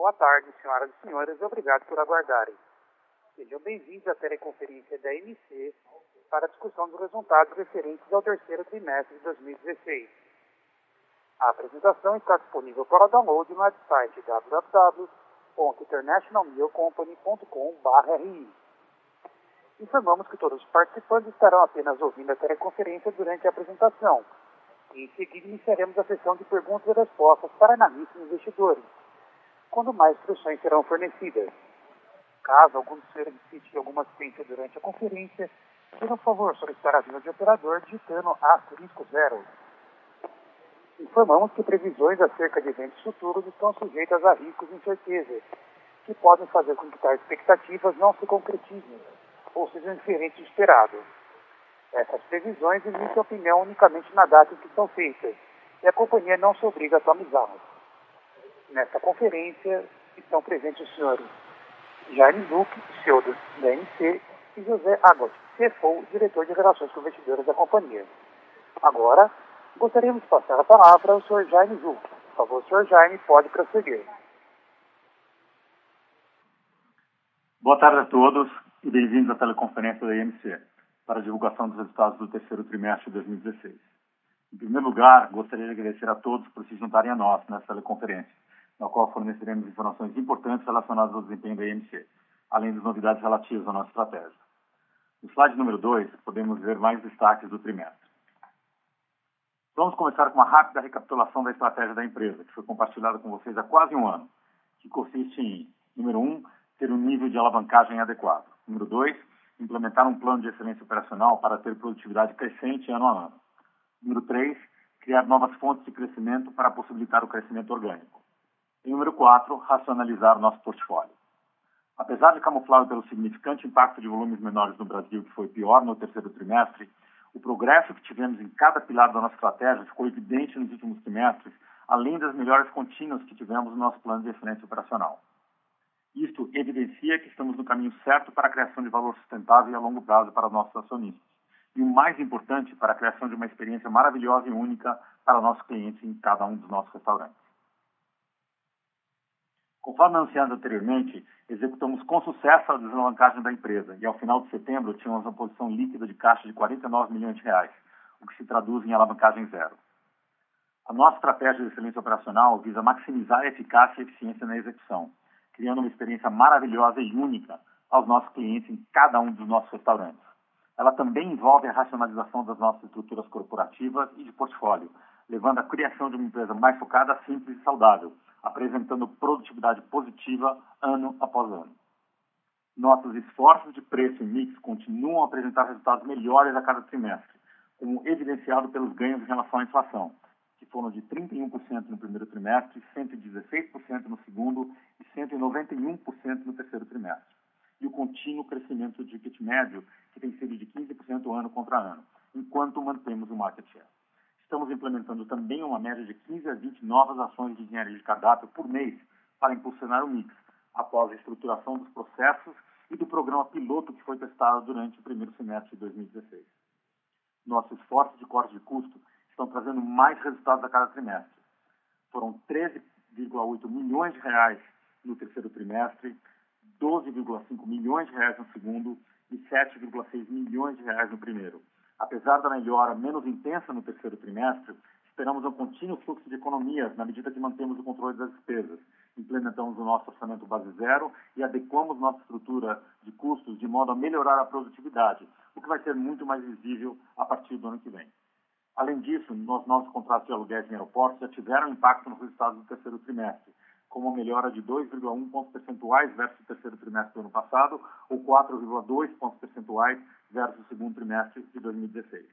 Boa tarde, senhoras e senhores, obrigado por aguardarem. Sejam bem-vindos à teleconferência da MC para a discussão dos resultados referentes ao terceiro trimestre de 2016. A apresentação está disponível para download no website www.internationalmealcompany.com.br. Informamos que todos os participantes estarão apenas ouvindo a teleconferência durante a apresentação. E em seguida iniciaremos a sessão de perguntas e respostas para analistas e investidores, quando mais instruções serão fornecidas. Caso algum dos senhores necessite alguma assistência durante a conferência, por favor solicitar a ajuda de operador digitando *0. Informamos que previsões acerca de eventos futuros estão sujeitas a riscos e incertezas, que podem fazer com que tais expectativas não se concretizem ou sejam diferentes do esperado. Essas previsões emitem opinião unicamente na data em que são feitas, e a companhia não se obriga a atualizá-las. Nesta conferência estão presentes os senhores Jaime Zucchi, CEO da MC, e José Agot, CFO, diretor de Relações com Investidores da companhia. Agora, gostaríamos de passar a palavra ao senhor Jaime Zucchi. Por favor, senhor Jaime, pode prosseguir. Boa tarde a todos e bem-vindos à teleconferência da IMC para a divulgação dos resultados do terceiro trimestre de 2016. Em primeiro lugar, gostaria de agradecer a todos por se juntarem a nós nessa teleconferência, na qual forneceremos informações importantes relacionadas ao desempenho da IMC, além das novidades relativas à nossa estratégia. No slide número 2, podemos ver mais destaques do trimestre. Vamos começar com uma rápida recapitulação da estratégia da empresa, que foi compartilhada com vocês há quase um ano, que consiste em, número 1, ter um nível de alavancagem adequado. Número 2, implementar um plano de excelência operacional para ter produtividade crescente ano a ano. Número 3, criar novas fontes de crescimento para possibilitar o crescimento orgânico. E número 4, racionalizar nosso portfólio. Apesar de camuflado pelo significante impacto de volumes menores no Brasil, que foi pior no terceiro trimestre, o progresso que tivemos em cada pilar da nossa estratégia ficou evidente nos últimos trimestres, além das melhores contínuas que tivemos no nosso plano de excelência operacional. Isto evidencia que estamos no caminho certo para a criação de valor sustentável e a longo prazo para os nossos acionistas. E o mais importante, para a criação de uma experiência maravilhosa e única para nossos clientes em cada um dos nossos restaurantes. Conforme anunciado anteriormente, executamos com sucesso a desalavancagem da empresa e ao final de setembro tínhamos uma posição líquida de caixa de 49 milhões de reais, o que se traduz em alavancagem zero. A nossa estratégia de excelência operacional visa maximizar a eficácia e eficiência na execução, criando uma experiência maravilhosa e única aos nossos clientes em cada um dos nossos restaurantes. Ela também envolve a racionalização das nossas estruturas corporativas e de portfólio, levando à criação de uma empresa mais focada, simples e saudável, apresentando produtividade positiva ano após ano. Nossos esforços de preço e mix continuam a apresentar resultados melhores a cada trimestre, como evidenciado pelos ganhos em relação à inflação, que foram de 31% no primeiro trimestre, 116% no segundo e 191% no terceiro trimestre. E o contínuo crescimento do ticket médio, que tem sido de 15% ano contra ano, enquanto mantemos o market share. Estamos implementando também uma média de 15 a 20 novas ações de engenharia de cardápio por mês para impulsionar o mix, após a estruturação dos processos e do programa piloto que foi testado durante o primeiro semestre de 2016. Nossos esforços de corte de custo estão trazendo mais resultados a cada trimestre. Foram 13,8 milhões de reais no terceiro trimestre, 12,5 milhões de reais no segundo e 7,6 milhões de reais no primeiro. Apesar da melhora menos intensa no terceiro trimestre, esperamos um contínuo fluxo de economias na medida que mantemos o controle das despesas, implementamos o nosso orçamento base zero e adequamos nossa estrutura de custos de modo a melhorar a produtividade, o que vai ser muito mais visível a partir do ano que vem. Além disso, os novos contratos de aluguéis em aeroportos já tiveram impacto nos resultados do terceiro trimestre, com uma melhora de 2,1 pontos percentuais versus o terceiro trimestre do ano passado, ou 4,2 pontos percentuais versus o segundo trimestre de 2016.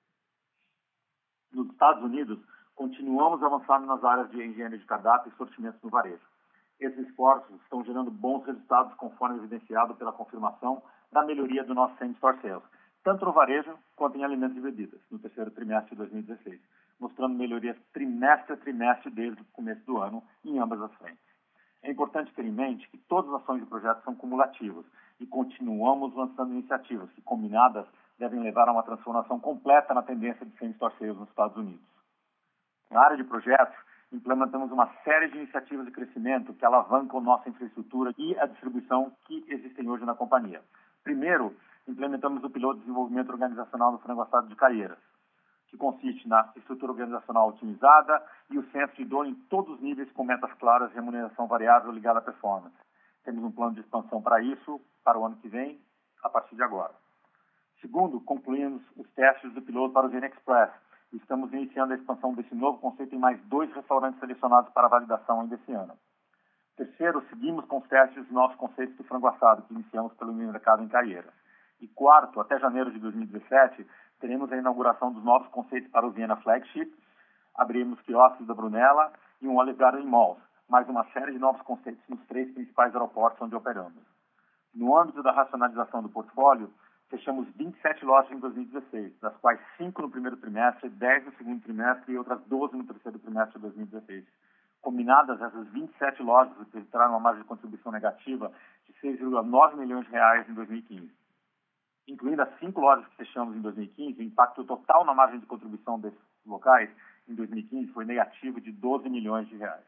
Nos Estados Unidos, continuamos avançando nas áreas de engenharia de cardápio e sortimentos no varejo. Esses esforços estão gerando bons resultados, conforme evidenciado pela confirmação da melhoria do nosso same-store sales, tanto no varejo quanto em alimentos e bebidas, no terceiro trimestre de 2016, mostrando melhorias trimestre a trimestre desde o começo do ano em ambas as frentes. É importante ter em mente que todas as ações e projetos são cumulativos e continuamos lançando iniciativas que, combinadas, devem levar a uma transformação completa na tendência de same-store sales nos Estados Unidos. Na área de projetos, implementamos uma série de iniciativas de crescimento que alavancam nossa infraestrutura e a distribuição que existem hoje na companhia. Primeiro, implementamos o piloto de desenvolvimento organizacional no frango assado de Caieiras, que consiste na estrutura organizacional otimizada e o senso de dor em todos os níveis com metas claras e remuneração variável ligada à performance. Temos um plano de expansão para isso, para o ano que vem, a partir de agora. Segundo, concluímos os testes do piloto para o Zene Express. Estamos iniciando a expansão desse novo conceito em mais 2 restaurantes selecionados para validação ainda esse ano. Terceiro, seguimos com os testes dos novos conceitos do frango assado, que iniciamos pelo mercado em Caieiras. E quarto, até janeiro de 2017, teremos a inauguração dos novos conceitos para o Viena Flagship, abrimos quiosques da Brunella e um Olive Garden Malls, mais uma série de novos conceitos nos 3 principais aeroportos onde operamos. No âmbito da racionalização do portfólio, fechamos 27 lojas em 2016, das quais 5 no primeiro trimestre, 10 no segundo trimestre e outras 12 no terceiro trimestre de 2016. Combinadas, essas 27 lojas registraram uma margem de contribuição negativa de 6,9 milhões de reais em 2015. Incluindo as 5 lojas que fechamos em 2015, o impacto total na margem de contribuição desses locais em 2015 foi negativo de 12 milhões de reais.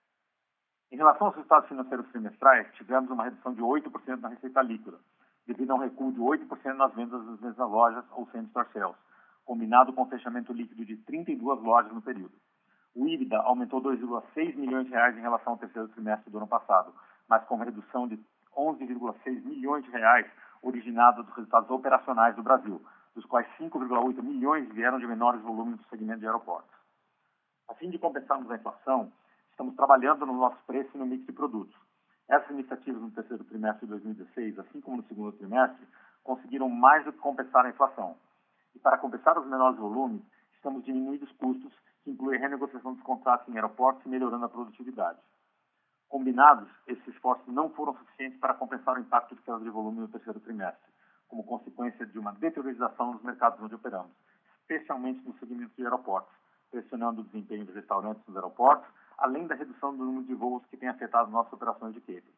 Em relação aos resultados financeiros trimestrais, tivemos uma redução de 8% na receita líquida, devido a um recuo de 8% nas vendas das mesmas lojas ou same-store sales, combinado com o fechamento líquido de 32 lojas no período. O EBITDA aumentou 2,6 milhões de reais em relação ao terceiro trimestre do ano passado, mas com uma redução de 11,6 milhões de reais originada dos resultados operacionais do Brasil, dos quais 5,8 milhões vieram de menores volumes do segmento de aeroportos. A fim de compensarmos a inflação, estamos trabalhando no nosso preço e no mix de produtos. Essas iniciativas no terceiro trimestre de 2016, assim como no segundo trimestre, conseguiram mais do que compensar a inflação. E para compensar os menores volumes, estamos diminuindo os custos, que inclui a renegociação dos contratos em aeroportos e melhorando a produtividade. Combinados, esses esforços não foram suficientes para compensar o impacto de queda de volume no terceiro trimestre, como consequência de uma deteriorização nos mercados onde operamos, especialmente no segmento de aeroportos, pressionando o desempenho dos restaurantes nos aeroportos, além da redução do número de voos que tem afetado nossas operações de catering.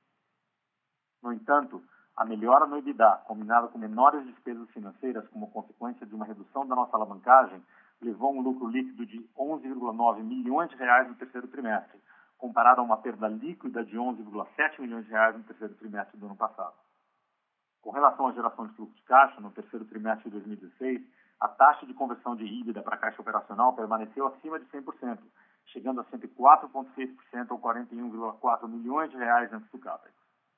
No entanto, a melhora no EBITDA, combinada com menores despesas financeiras como consequência de uma redução da nossa alavancagem, levou a um lucro líquido de 11,9 milhões de reais no terceiro trimestre, comparado a uma perda líquida de 11,7 milhões de reais no terceiro trimestre do ano passado. Com relação à geração de fluxo de caixa, no terceiro trimestre de 2016, a taxa de conversão de EBITDA para caixa operacional permaneceu acima de 100%, chegando a 104,6% ou 41,4 milhões de reais antes do CAPEX.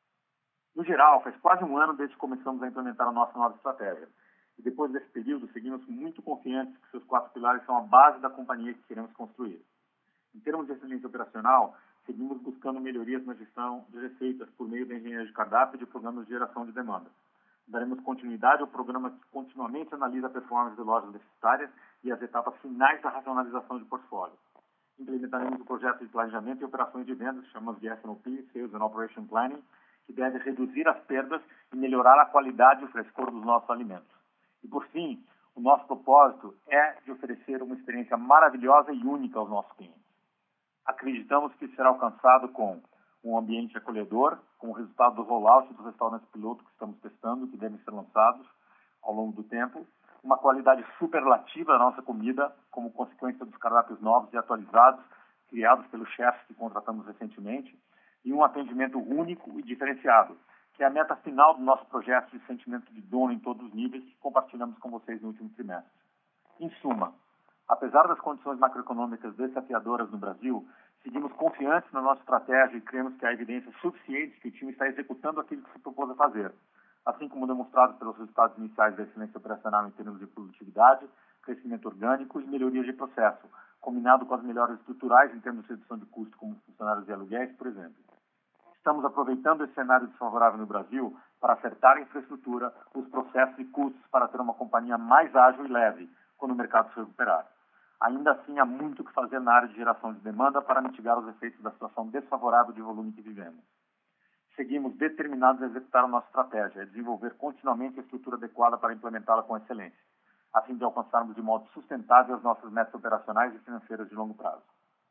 No geral, faz quase um ano desde que começamos a implementar a nossa nova estratégia. E depois desse período, seguimos muito confiantes que seus 4 pilares são a base da companhia que queremos construir. Em termos de excelência operacional, seguimos buscando melhorias na gestão de receitas por meio da engenharia de cardápio e de programas de geração de demanda. Daremos continuidade ao programa que continuamente analisa a performance de lojas deficitárias e as etapas finais da racionalização de portfólio. Implementaremos o projeto de planejamento e operações de vendas, chamamos de S&OP, Sales and Operation Planning, que deve reduzir as perdas e melhorar a qualidade e o frescor dos nossos alimentos. E, por fim, o nosso propósito é de oferecer uma experiência maravilhosa e única aos nossos clientes. Acreditamos que isso será alcançado com um ambiente acolhedor, como resultado do rollout dos restaurantes piloto que estamos testando, que devem ser lançados ao longo do tempo, uma qualidade superlativa da nossa comida, como consequência dos cardápios novos e atualizados, criados pelos chefs que contratamos recentemente, e um atendimento único e diferenciado, que é a meta final do nosso projeto de sentimento de dono em todos os níveis que compartilhamos com vocês no último trimestre. Em suma, apesar das condições macroeconômicas desafiadoras no Brasil, seguimos confiantes na nossa estratégia e cremos que há evidências suficientes que o time está executando aquilo que se propôs a fazer, assim como demonstrado pelos resultados iniciais da excelência operacional em termos de produtividade, crescimento orgânico e melhorias de processo, combinado com as melhorias estruturais em termos de redução de custo, como funcionários e aluguéis, por exemplo. Estamos aproveitando esse cenário desfavorável no Brasil para acertar a infraestrutura, os processos e custos para ter uma companhia mais ágil e leve quando o mercado se recuperar. Ainda assim, há muito o que fazer na área de geração de demanda para mitigar os efeitos da situação desfavorável de volume que vivemos. Seguimos determinados a executar a nossa estratégia e desenvolver continuamente a estrutura adequada para implementá-la com excelência, a fim de alcançarmos de modo sustentável as nossas metas operacionais e financeiras de longo prazo.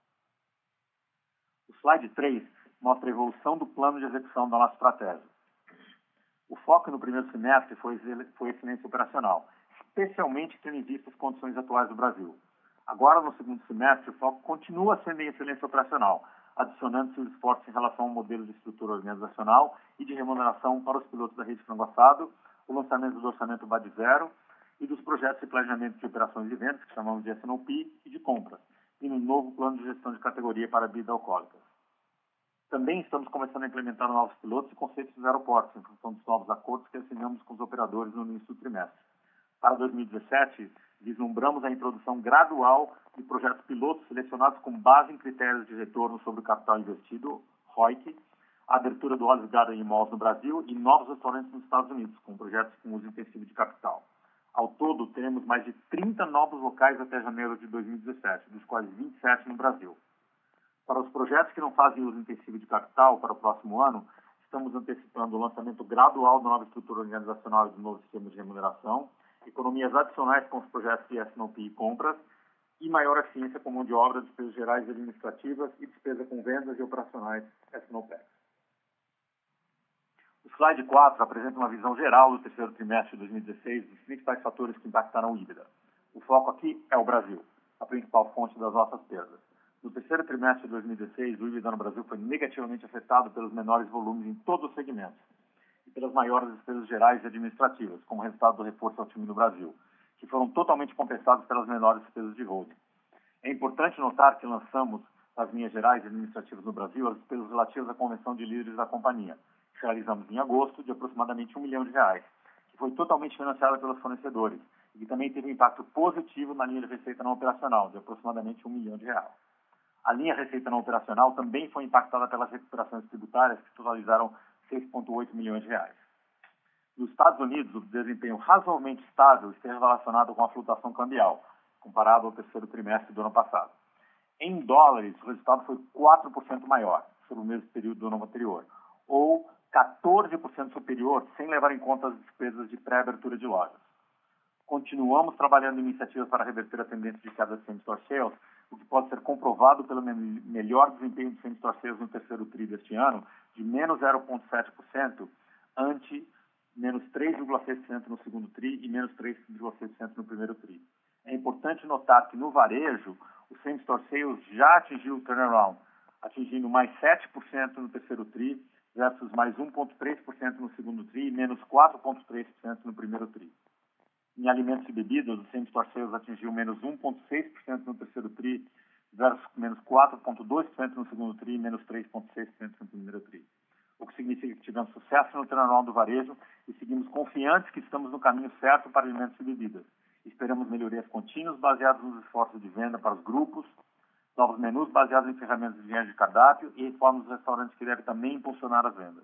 O slide 3 mostra a evolução do plano de execução da nossa estratégia. O foco no primeiro semestre foi excelência operacional, especialmente tendo em vista as condições atuais do Brasil. Agora, no segundo semestre, o foco continua sendo em excelência operacional, adicionando-se os esforços em relação ao modelo de estrutura organizacional e de remuneração para os pilotos da rede frango assado, o lançamento do orçamento BAD Zero e dos projetos de planejamento de operações e vendas, que chamamos de S&OP, e de compras, e no novo plano de gestão de categoria para bebidas alcoólicas. Também estamos começando a implementar novos pilotos e conceitos dos aeroportos, em função dos novos acordos que assinamos com os operadores no início do trimestre. Para 2017, vislumbramos a introdução gradual de projetos pilotos selecionados com base em critérios de retorno sobre o capital investido, ROIC, a abertura do Olive Garden em malls no Brasil e novos restaurantes nos Estados Unidos, com projetos com uso intensivo de capital. Ao todo, teremos mais de 30 novos locais até janeiro de 2017, dos quais 27 no Brasil. Para os projetos que não fazem uso intensivo de capital para o próximo ano, estamos antecipando o lançamento gradual da nova estrutura organizacional e do novo sistema de remuneração, economias adicionais com os projetos de S&OP e compras, e maior eficiência com mão de obra, despesas gerais e administrativas e despesa com vendas e operacionais S&OPEX. O slide 4 apresenta uma visão geral do terceiro trimestre de 2016 dos principais fatores que impactaram o EBITDA. O foco aqui é o Brasil, a principal fonte das nossas perdas. No terceiro trimestre de 2016, o EBITDA no Brasil foi negativamente afetado pelos menores volumes em todos os segmentos e pelas maiores despesas gerais e administrativas, como resultado do reforço ao time no Brasil, que foram totalmente compensados pelas menores despesas de holding. É importante notar que lançamos nas linhas gerais e administrativas no Brasil as despesas relativas à convenção de líderes da companhia, que realizamos em agosto, de aproximadamente R$1 milhão, que foi totalmente financiada pelos fornecedores e que também teve um impacto positivo na linha de receita não operacional, de aproximadamente R$1 milhão. A linha receita não operacional também foi impactada pelas recuperações tributárias, que totalizaram R$6,8 milhões. Nos Estados Unidos, o desempenho razoavelmente estável esteve relacionado com a flutuação cambial, comparado ao terceiro trimestre do ano passado. Em dólares, o resultado foi 4% maior sobre o mesmo período do ano anterior, ou 14% superior, sem levar em conta as despesas de pré-abertura de lojas. Continuamos trabalhando em iniciativas para reverter a tendência de queda de same-store sales, o que pode ser comprovado pelo melhor desempenho de same-store sales no terceiro TRI deste ano, de menos 0,7%, ante menos 3,6% no segundo TRI e menos 3,6% no primeiro TRI. É importante notar que no varejo, o same-store sales já atingiu o turnaround, atingindo mais 7% no terceiro TRI, versus mais 1,3% no segundo TRI e menos 4,3% no primeiro TRI. Em alimentos e bebidas, o same-store sales atingiu menos 1,6% no terceiro TRI, versus menos 4,2% no segundo TRI e menos 3,6% no primeiro TRI. O que significa que tivemos sucesso no turnaround do varejo e seguimos confiantes que estamos no caminho certo para alimentos e bebidas. Esperamos melhorias contínuas baseadas nos esforços de venda para os grupos, novos menus baseados em ferramentas de engenharia de cardápio e reformas dos restaurantes que devem também impulsionar as vendas.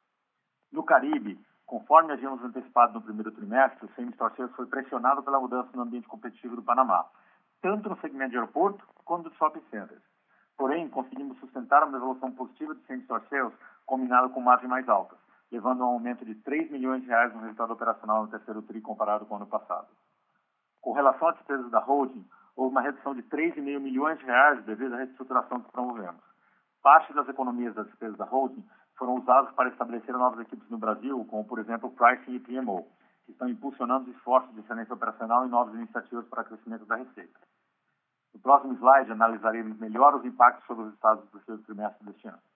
No Caribe, conforme havíamos antecipado no primeiro trimestre, o same-store sales foi pressionado pela mudança no ambiente competitivo do Panamá, tanto no segmento de aeroporto quanto de shopping centers. Porém, conseguimos sustentar uma evolução positiva de same-store sales combinado com margens mais altas, levando a um aumento de R$3 milhões no resultado operacional no terceiro TRI comparado com o ano passado. Com relação às despesas da holding, houve uma redução de R$3,5 milhões devido à reestruturação que promovemos. Parte das economias das despesas da holding foram usadas para estabelecer novas equipes no Brasil, como, por exemplo, Pricing e PMO, que estão impulsionando os esforços de excelência operacional e novas iniciativas para crescimento da receita. No próximo slide, analisaremos melhor os impactos sobre os resultados do terceiro trimestre deste ano.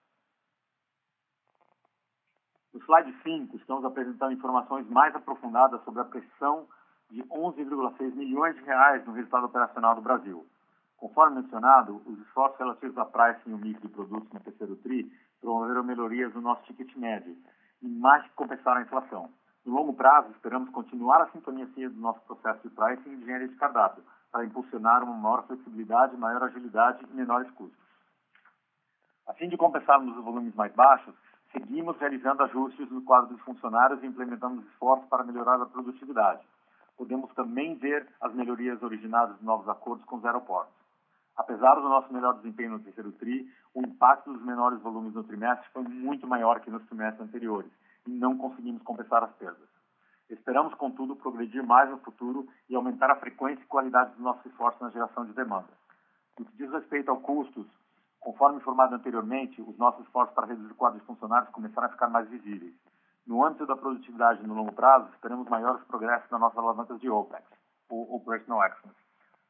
No slide 5, estamos apresentando informações mais aprofundadas sobre a pressão de R$11,6 milhões no resultado operacional do Brasil. Conforme mencionado, os esforços relativos a pricing e o mix de produtos no terceiro TRI promoveram melhorias no nosso ticket médio e mais que compensaram a inflação. No longo prazo, esperamos continuar a sintonia do nosso processo de pricing e de engenharia de cardápio para impulsionar uma maior flexibilidade, maior agilidade e menores custos. A fim de compensarmos os volumes mais baixos, seguimos realizando ajustes no quadro dos funcionários e implementamos esforços para melhorar a produtividade. Podemos também ver as melhorias originadas de novos acordos com os aeroportos. Apesar do nosso melhor desempenho no terceiro TRI, o impacto dos menores volumes no trimestre foi muito maior que nos trimestres anteriores e não conseguimos compensar as perdas. Esperamos, contudo, progredir mais no futuro e aumentar a frequência e qualidade dos nossos esforços na geração de demanda. No que diz respeito a custos, conforme informado anteriormente, os nossos esforços para reduzir o quadro de funcionários começaram a ficar mais visíveis. No âmbito da produtividade no longo prazo, esperamos maiores progressos nas nossas alavancas de OPEX, ou Operational Excellence.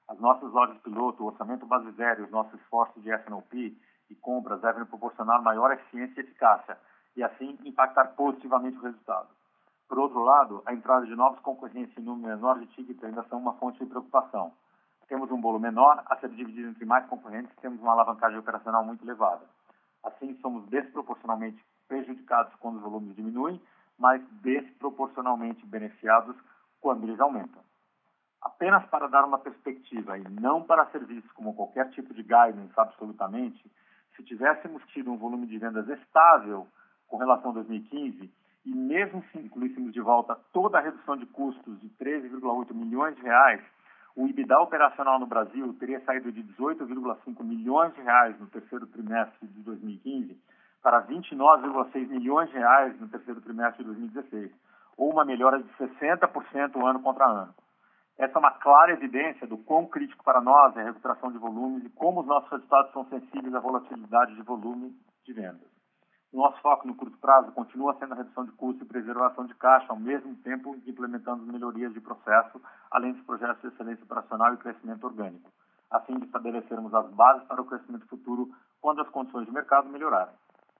As nossas lojas piloto, o orçamento base zero e os nossos esforços de S&OP e compras devem proporcionar maior eficiência e eficácia e, assim, impactar positivamente o resultado. Por outro lado, a entrada de novos concorrentes em número menor de tickets ainda são uma fonte de preocupação. Temos um bolo menor a ser dividido entre mais concorrentes e temos uma alavancagem operacional muito elevada. Assim, somos desproporcionalmente prejudicados quando os volumes diminuem, mas desproporcionalmente beneficiados quando eles aumentam. Apenas para dar uma perspectiva e não para ser visto como qualquer tipo de guidance absolutamente, se tivéssemos tido um volume de vendas estável com relação a 2015 e mesmo se incluíssemos de volta toda a redução de custos de 13,8 milhões de reais, o EBITDA operacional no Brasil teria saído de 18,5 milhões de reais no terceiro trimestre de 2015 para 29,6 milhões de reais no terceiro trimestre de 2016, ou uma melhora de 60% ano contra ano. Essa é uma clara evidência do quão crítico para nós é a recuperação de volumes e como os nossos resultados são sensíveis à volatilidade de volume de vendas. O nosso foco no curto prazo continua sendo a redução de custos e preservação de caixa, ao mesmo tempo implementando melhorias de processo, além dos projetos de excelência operacional e crescimento orgânico, a fim de estabelecermos as bases para o crescimento futuro quando as condições de mercado melhorarem.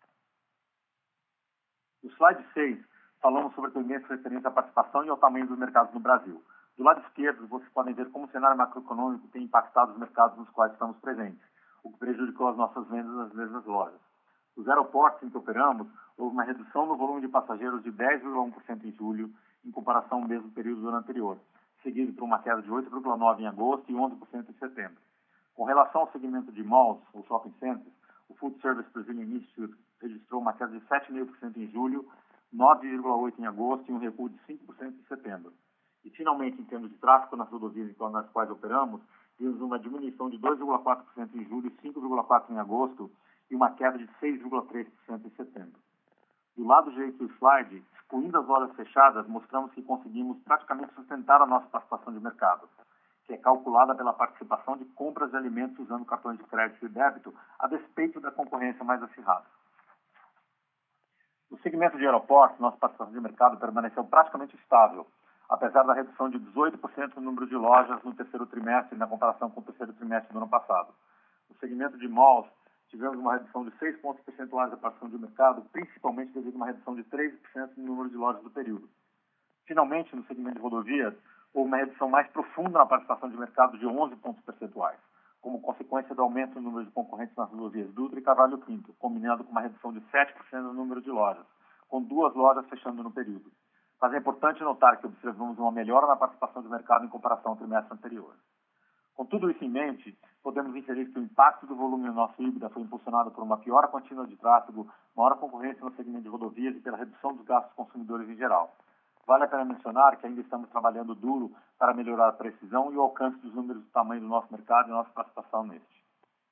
No slide 6, falamos sobre tendências referentes à participação e ao tamanho dos mercados no Brasil. Do lado esquerdo, vocês podem ver como o cenário macroeconômico tem impactado os mercados nos quais estamos presentes, o que prejudicou as nossas vendas nas mesmas lojas. Nos aeroportos em que operamos, houve uma redução no volume de passageiros de 10,1% em julho, em comparação ao mesmo período do ano anterior, seguido por uma queda de 8,9% em agosto e 11% em setembro. Com relação ao segmento de malls, ou shopping centers, o Food Service Brazilian Institute registrou uma queda de 7,5% em julho, 9,8% em agosto e um recuo de 5% em setembro. E, finalmente, em termos de tráfego nas rodovias nas quais operamos, vimos uma diminuição de 2,4% em julho, 5,4% em agosto e uma queda de 6,3% em setembro. Do lado direito do slide, excluindo as lojas fechadas, mostramos que conseguimos praticamente sustentar a nossa participação de mercado, que é calculada pela participação de compras de alimentos usando cartões de crédito e débito, a despeito da concorrência mais acirrada. No segmento de aeroportos, nossa participação de mercado permaneceu praticamente estável, apesar da redução de 18% no número de lojas no terceiro trimestre na comparação com o terceiro trimestre do ano passado. No segmento de malls, tivemos uma redução de 6 pontos percentuais da participação de mercado, principalmente devido a uma redução de 13% no número de lojas do período. Finalmente, no segmento de rodovias, houve uma redução mais profunda na participação de mercado de 11 pontos percentuais, como consequência do aumento no número de concorrentes nas rodovias Dutra e Carvalho Pinto, combinado com uma redução de 7% no número de lojas, com 2 lojas fechando no período. Mas é importante notar que observamos uma melhora na participação de mercado em comparação ao trimestre anterior. Com tudo isso em mente, podemos inferir que o impacto do volume no nosso EBITDA foi impulsionado por uma piora contínua de tráfego, maior concorrência no segmento de rodovias e pela redução dos gastos consumidores em geral. Vale a pena mencionar que ainda estamos trabalhando duro para melhorar a precisão e o alcance dos números do tamanho do nosso mercado e nossa participação neste.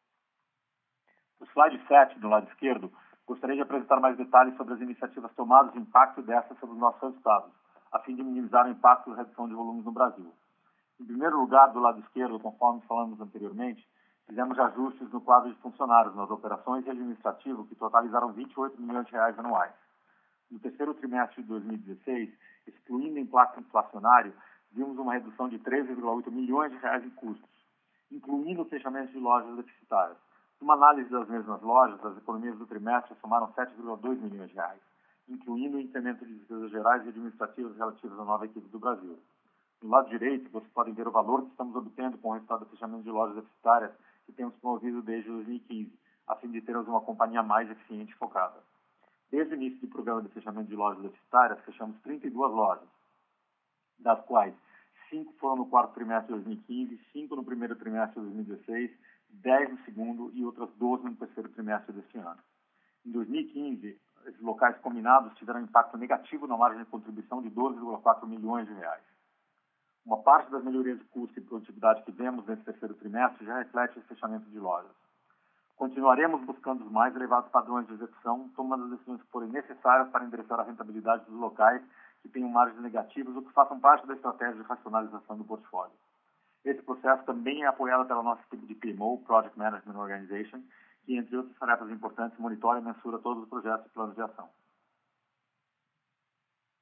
No slide 7, do lado esquerdo, gostaria de apresentar mais detalhes sobre as iniciativas tomadas e o impacto dessas sobre os nossos resultados, a fim de minimizar o impacto da redução de volumes no Brasil. Em primeiro lugar, do lado esquerdo, conforme falamos anteriormente, fizemos ajustes no quadro de funcionários nas operações e administrativo que totalizaram 28 milhões de reais anuais. No terceiro trimestre de 2016, excluindo o impacto inflacionário, vimos uma redução de 13,8 milhões de reais em custos, incluindo o fechamento de lojas deficitárias. Numa análise das mesmas lojas, as economias do trimestre somaram 7,2 milhões de reais, incluindo o incremento de despesas gerais e administrativas relativas à nova equipe do Brasil. No lado direito, vocês podem ver o valor que estamos obtendo com o resultado do fechamento de lojas deficitárias que temos promovido desde 2015, a fim de termos uma companhia mais eficiente e focada. Desde o início do programa de fechamento de lojas deficitárias, fechamos 32 lojas, das quais 5 foram no quarto trimestre de 2015, 5 no primeiro trimestre de 2016, 10 no segundo e outras 12 no terceiro trimestre deste ano. Em 2015, esses locais combinados tiveram um impacto negativo na margem de contribuição de 12,4 milhões de reais. Uma parte das melhorias de custo e produtividade que vemos nesse terceiro trimestre já reflete esse fechamento de lojas. Continuaremos buscando os mais elevados padrões de execução, tomando as decisões que forem necessárias para endereçar a rentabilidade dos locais que tenham margens negativas ou que façam parte da estratégia de racionalização do portfólio. Esse processo também é apoiado pela nossa equipe de PMO, Project Management Organization, que, entre outras tarefas importantes, monitora e mensura todos os projetos e planos de ação.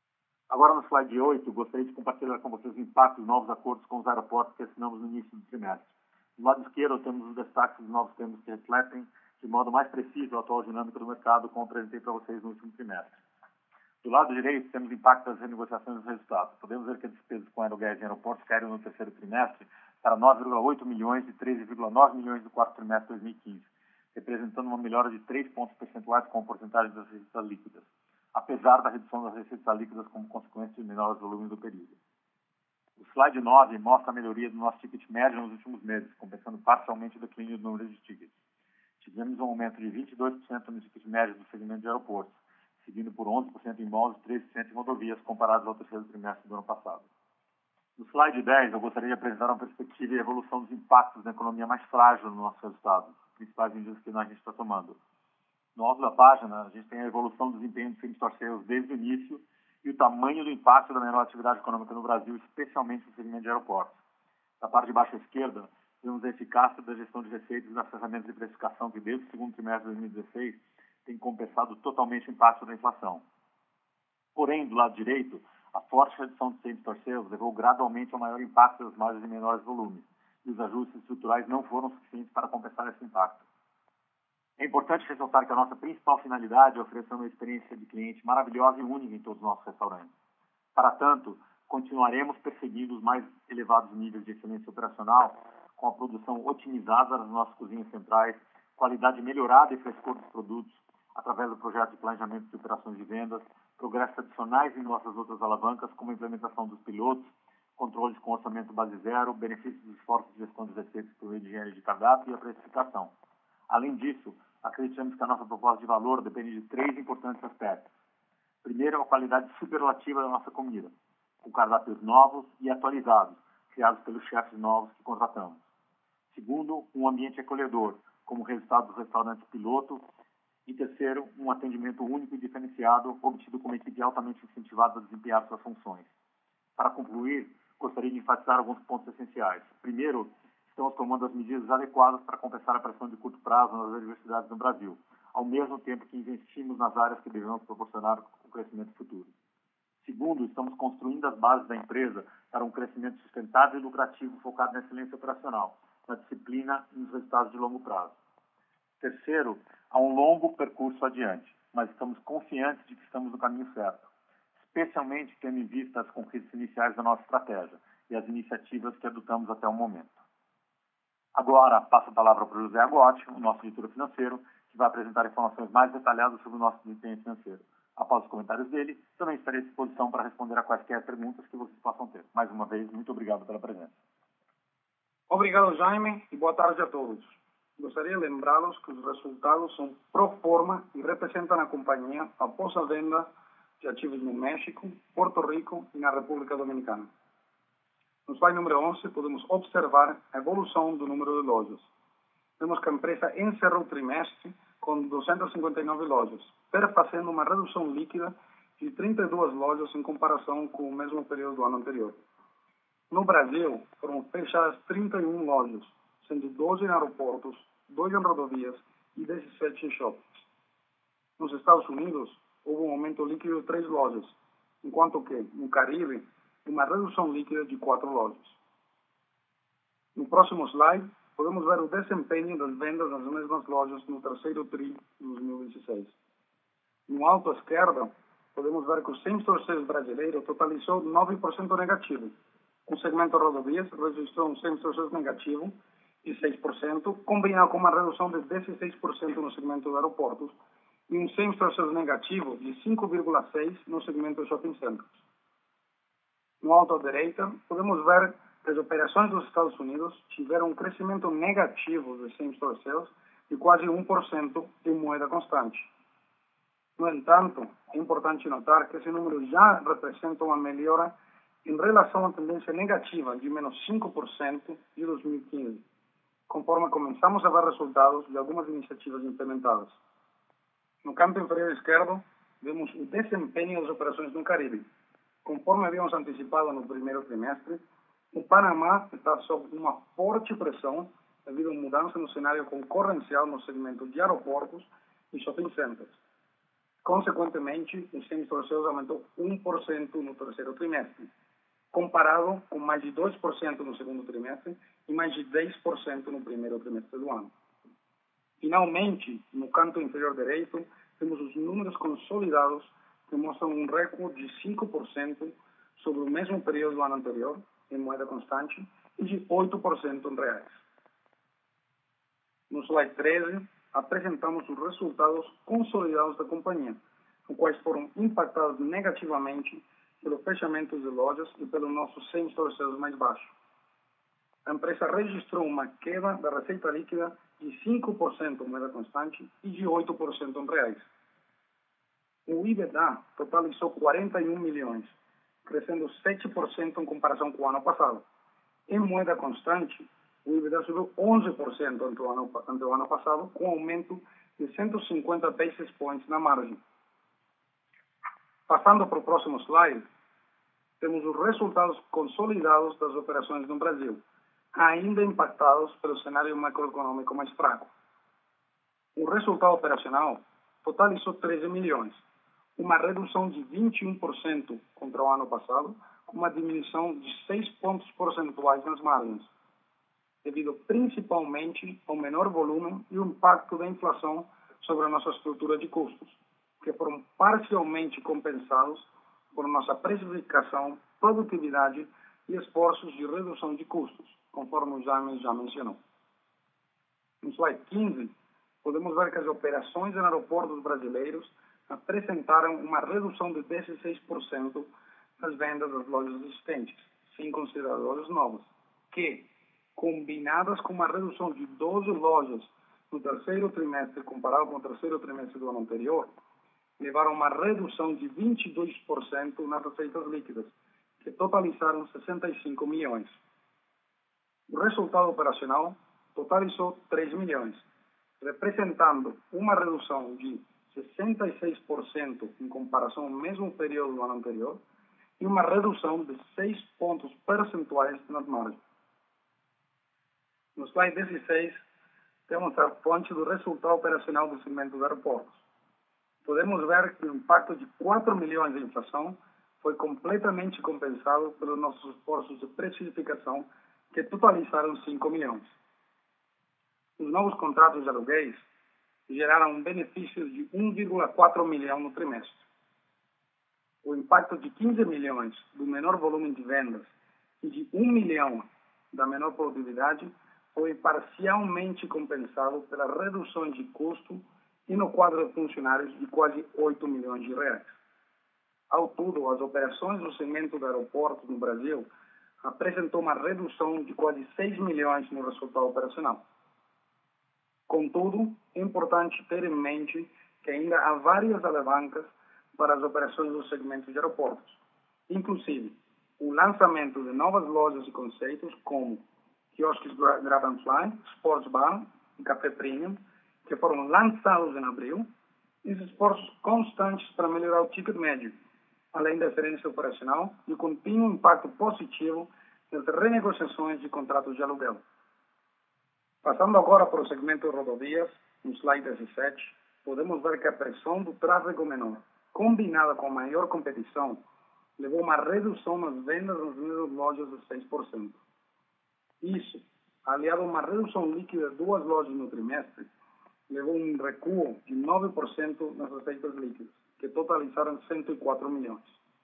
Agora, no slide 8, gostaria de compartilhar com vocês o impacto dos novos acordos com os aeroportos que assinamos no início do trimestre. Do lado esquerdo, temos os destaques dos novos termos que refletem de modo mais preciso a atual dinâmica do mercado, como apresentei para vocês no último trimestre. Do lado direito, temos o impacto das renegociações dos resultados. Podemos ver que as despesas com aerogás em aeroportos caíram no terceiro trimestre para 9,8 milhões de 13,9 milhões do quarto trimestre de 2015, representando uma melhora de 3 pontos percentuais com a porcentagem das receitas líquidas, apesar da redução das receitas líquidas como consequência de menores volumes do período. O slide 9 mostra a melhoria do nosso ticket médio nos últimos meses, compensando parcialmente o declínio do número de tickets. Tivemos um aumento de 22% no ticket médio do segmento de aeroportos, seguindo por 11% em malls e 3% em rodovias, comparados ao terceiro trimestre do ano passado. No slide 10, eu gostaria de apresentar uma perspectiva e evolução dos impactos da economia mais frágil no nosso resultado, os principais medidas que a gente está tomando. No alto da página, a gente tem a evolução do desempenho do same-store sales desde o início e o tamanho do impacto da menor atividade econômica no Brasil, especialmente no segmento de aeroportos. Na parte de baixo à esquerda, vemos a eficácia da gestão de receitas e das ferramentas de precificação que, desde o segundo trimestre de 2016, tem compensado totalmente o impacto da inflação. Porém, do lado direito, a forte redução de same-store sales levou gradualmente ao maior impacto das margens em menores volumes, e os ajustes estruturais não foram suficientes para compensar esse impacto. É importante ressaltar que a nossa principal finalidade é oferecer uma experiência de cliente maravilhosa e única em todos os nossos restaurantes. Para tanto, continuaremos perseguindo os mais elevados níveis de excelência operacional, com a produção otimizada nas nossas cozinhas centrais, qualidade melhorada e frescor dos produtos, através do projeto de planejamento de operações de vendas, progressos adicionais em nossas outras alavancas, como a implementação dos pilotos, controles com orçamento base zero, benefícios dos esforços de gestão de receitas por meio de higiene de cardápio e a precificação. Além disso, acreditamos que a nossa proposta de valor depende de 3 importantes aspectos. Primeiro, a qualidade superlativa da nossa comida, com cardápios novos e atualizados, criados pelos chefes novos que contratamos. Segundo, um ambiente acolhedor, como resultado dos restaurantes piloto. E terceiro, um atendimento único e diferenciado, obtido com uma equipe altamente incentivada a desempenhar suas funções. Para concluir, gostaria de enfatizar alguns pontos essenciais. Primeiro, estamos tomando as medidas adequadas para compensar a pressão de curto prazo nas universidades no Brasil, ao mesmo tempo que investimos nas áreas que devemos proporcionar o crescimento futuro. Segundo, estamos construindo as bases da empresa para um crescimento sustentável e lucrativo focado na excelência operacional, na disciplina e nos resultados de longo prazo. Terceiro, há um longo percurso adiante, mas estamos confiantes de que estamos no caminho certo, especialmente tendo em vista as conquistas iniciais da nossa estratégia e as iniciativas que adotamos até o momento. Agora, passo a palavra para o José Agotti, o nosso diretor financeiro, que vai apresentar informações mais detalhadas sobre o nosso desempenho financeiro. Após os comentários dele, também estarei à disposição para responder a quaisquer perguntas que vocês possam ter. Mais uma vez, muito obrigado pela presença. Obrigado, Jaime, e boa tarde a todos. Gostaria de lembrá-los que os resultados são pro forma e representam a companhia após a venda de ativos no México, Porto Rico e na República Dominicana. No slide número 11, podemos observar a evolução do número de lojas. Vemos que a empresa encerrou o trimestre com 259 lojas, perfazendo uma redução líquida de 32 lojas em comparação com o mesmo período do ano anterior. No Brasil, foram fechadas 31 lojas, sendo 12 em aeroportos, 2 em rodovias e 17 em shoppings. Nos Estados Unidos, houve um aumento líquido de 3 lojas, enquanto que, no Caribe, uma redução líquida de 4 lojas. No próximo slide, podemos ver o desempenho das vendas nas mesmas lojas no terceiro TRI de 2016. No alto à esquerda, podemos ver que o same-store sales brasileiro totalizou 9% negativo. O segmento rodovias registrou um same-store sales negativo de 6%, combinado com uma redução de 16% no segmento de aeroportos e um same-store sales negativo de 5,6% no segmento de shopping centers. No alto à direita, podemos ver que as operações dos Estados Unidos tiveram um crescimento negativo de same-store sales de quase 1% em moeda constante. No entanto, é importante notar que esse número já representa uma melhora em relação à tendência negativa de menos 5% de 2015, conforme começamos a ver resultados de algumas iniciativas implementadas. No canto inferior esquerdo, vemos o desempenho das operações no Caribe. Conforme havíamos antecipado no primeiro trimestre, o Panamá está sob uma forte pressão devido a mudança no cenário concorrencial no segmento de aeroportos e shopping centers. Consequentemente, o same-store sales aumentou 1% no terceiro trimestre, comparado com mais de 2% no segundo trimestre e mais de 10% no primeiro trimestre do ano. Finalmente, no canto inferior direito, temos os números consolidados que mostram um recuo de 5% sobre o mesmo período do ano anterior, em moeda constante, e de 8% em reais. No slide 13, apresentamos os resultados consolidados da companhia, os quais foram impactados negativamente pelo fechamento de lojas e pelo nosso same-store sales mais baixo. A empresa registrou uma queda da receita líquida de 5% em moeda constante e de 8% em reais. O EBITDA totalizou 41 milhões, crescendo 7% em comparação com o ano passado. Em moeda constante, o EBITDA subiu 11% ante o ano passado, com aumento de 150 basis points na margem. Passando para o próximo slide, temos os resultados consolidados das operações no Brasil, ainda impactados pelo cenário macroeconômico mais fraco. O resultado operacional totalizou 13 milhões, uma redução de 21% contra o ano passado, com uma diminuição de 6 pontos percentuais nas margens, devido principalmente ao menor volume e o impacto da inflação sobre a nossa estrutura de custos, que foram parcialmente compensados por nossa precificação, produtividade e esforços de redução de custos, conforme o Jaime já mencionou. No slide 15, podemos ver que as operações em aeroportos brasileiros apresentaram uma redução de 16% nas vendas das lojas existentes, sem considerar lojas novas, que, combinadas com uma redução de 12 lojas no terceiro trimestre comparado com o terceiro trimestre do ano anterior, levaram a uma redução de 22% nas receitas líquidas, que totalizaram 65 milhões. O resultado operacional totalizou 3 milhões, representando uma redução de 66% em comparação ao mesmo período do ano anterior e uma redução de 6 pontos percentuais nas margens. No slide 16, temos a fonte do resultado operacional do segmento de aeroportos. Podemos ver que o impacto de 4 milhões de inflação foi completamente compensado pelos nossos esforços de precificação, que totalizaram 5 milhões. Os novos contratos de aluguéis geraram um benefício de 1,4 milhão no trimestre. O impacto de 15 milhões do menor volume de vendas e de 1 milhão da menor produtividade foi parcialmente compensado pelas reduções de custo e no quadro de funcionários de quase 8 milhões de reais. Ao todo, as operações do segmento de aeroportos no Brasil apresentou uma redução de quase 6 milhões no resultado operacional. Contudo, é importante ter em mente que ainda há várias alavancas para as operações do segmento de aeroportos, inclusive o lançamento de novas lojas e conceitos como quiosques Grab and Fly, Sports Bar e Café Premium, que foram lançados em abril, e os esforços constantes para melhorar o ticket médio, além da eficiência operacional e o contínuo impacto positivo nas renegociações de contratos de aluguel. Passando agora para o segmento de rodovias, no slide 17, podemos ver que a pressão do tráfego menor, combinada com maior competição, levou a uma redução nas vendas nas mesmas lojas de 6%. Isso, aliado a uma redução líquida de 2 lojas no trimestre, levou a um recuo de 9% nas receitas líquidas, que totalizaram 104 milhões.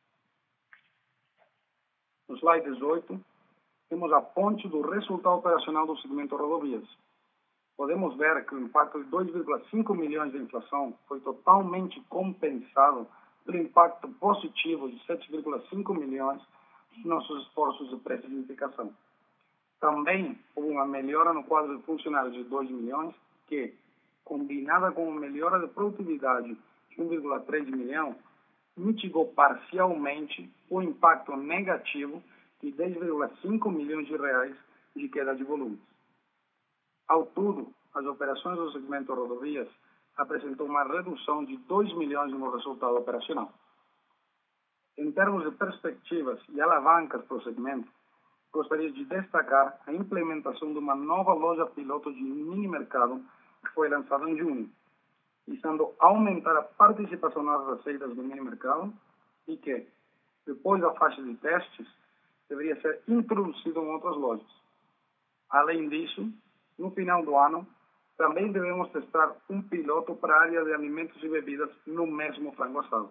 No slide 18, temos a ponte do resultado operacional do segmento rodovias. Podemos ver que o impacto de 2,5 milhões de inflação foi totalmente compensado pelo impacto positivo de 7,5 milhões dos nossos esforços de precificação. Também houve uma melhora no quadro de funcionários de 2 milhões, que, combinada com uma melhora de produtividade de 1,3 milhão, mitigou parcialmente o impacto negativo de 10,5 milhões de reais de queda de volumes. Ao todo, as operações do segmento rodovias apresentou uma redução de 2 milhões no resultado operacional. Em termos de perspectivas e alavancas para o segmento, gostaria de destacar a implementação de uma nova loja piloto de mini mercado que foi lançada em junho. visando aumentar a participação nas receitas do mini-mercado e que, depois da fase de testes, deveria ser introduzido em outras lojas. Além disso, no final do ano, também devemos testar um piloto para a área de alimentos e bebidas no mesmo frango assado.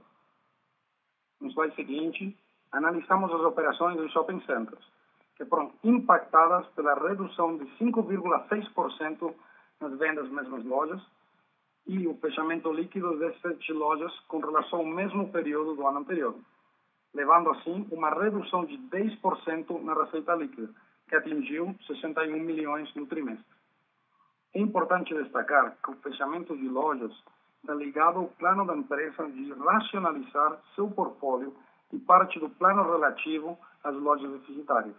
No slide seguinte, analisamos as operações dos shopping centers, que foram impactadas pela redução de 5,6% nas vendas das mesmas lojas e o fechamento líquido de 7 lojas com relação ao mesmo período do ano anterior, levando assim uma redução de 10% na receita líquida, que atingiu 61 milhões no trimestre. É importante destacar que o fechamento de lojas está ligado ao plano da empresa de racionalizar seu portfólio e parte do plano relativo às lojas deficitárias.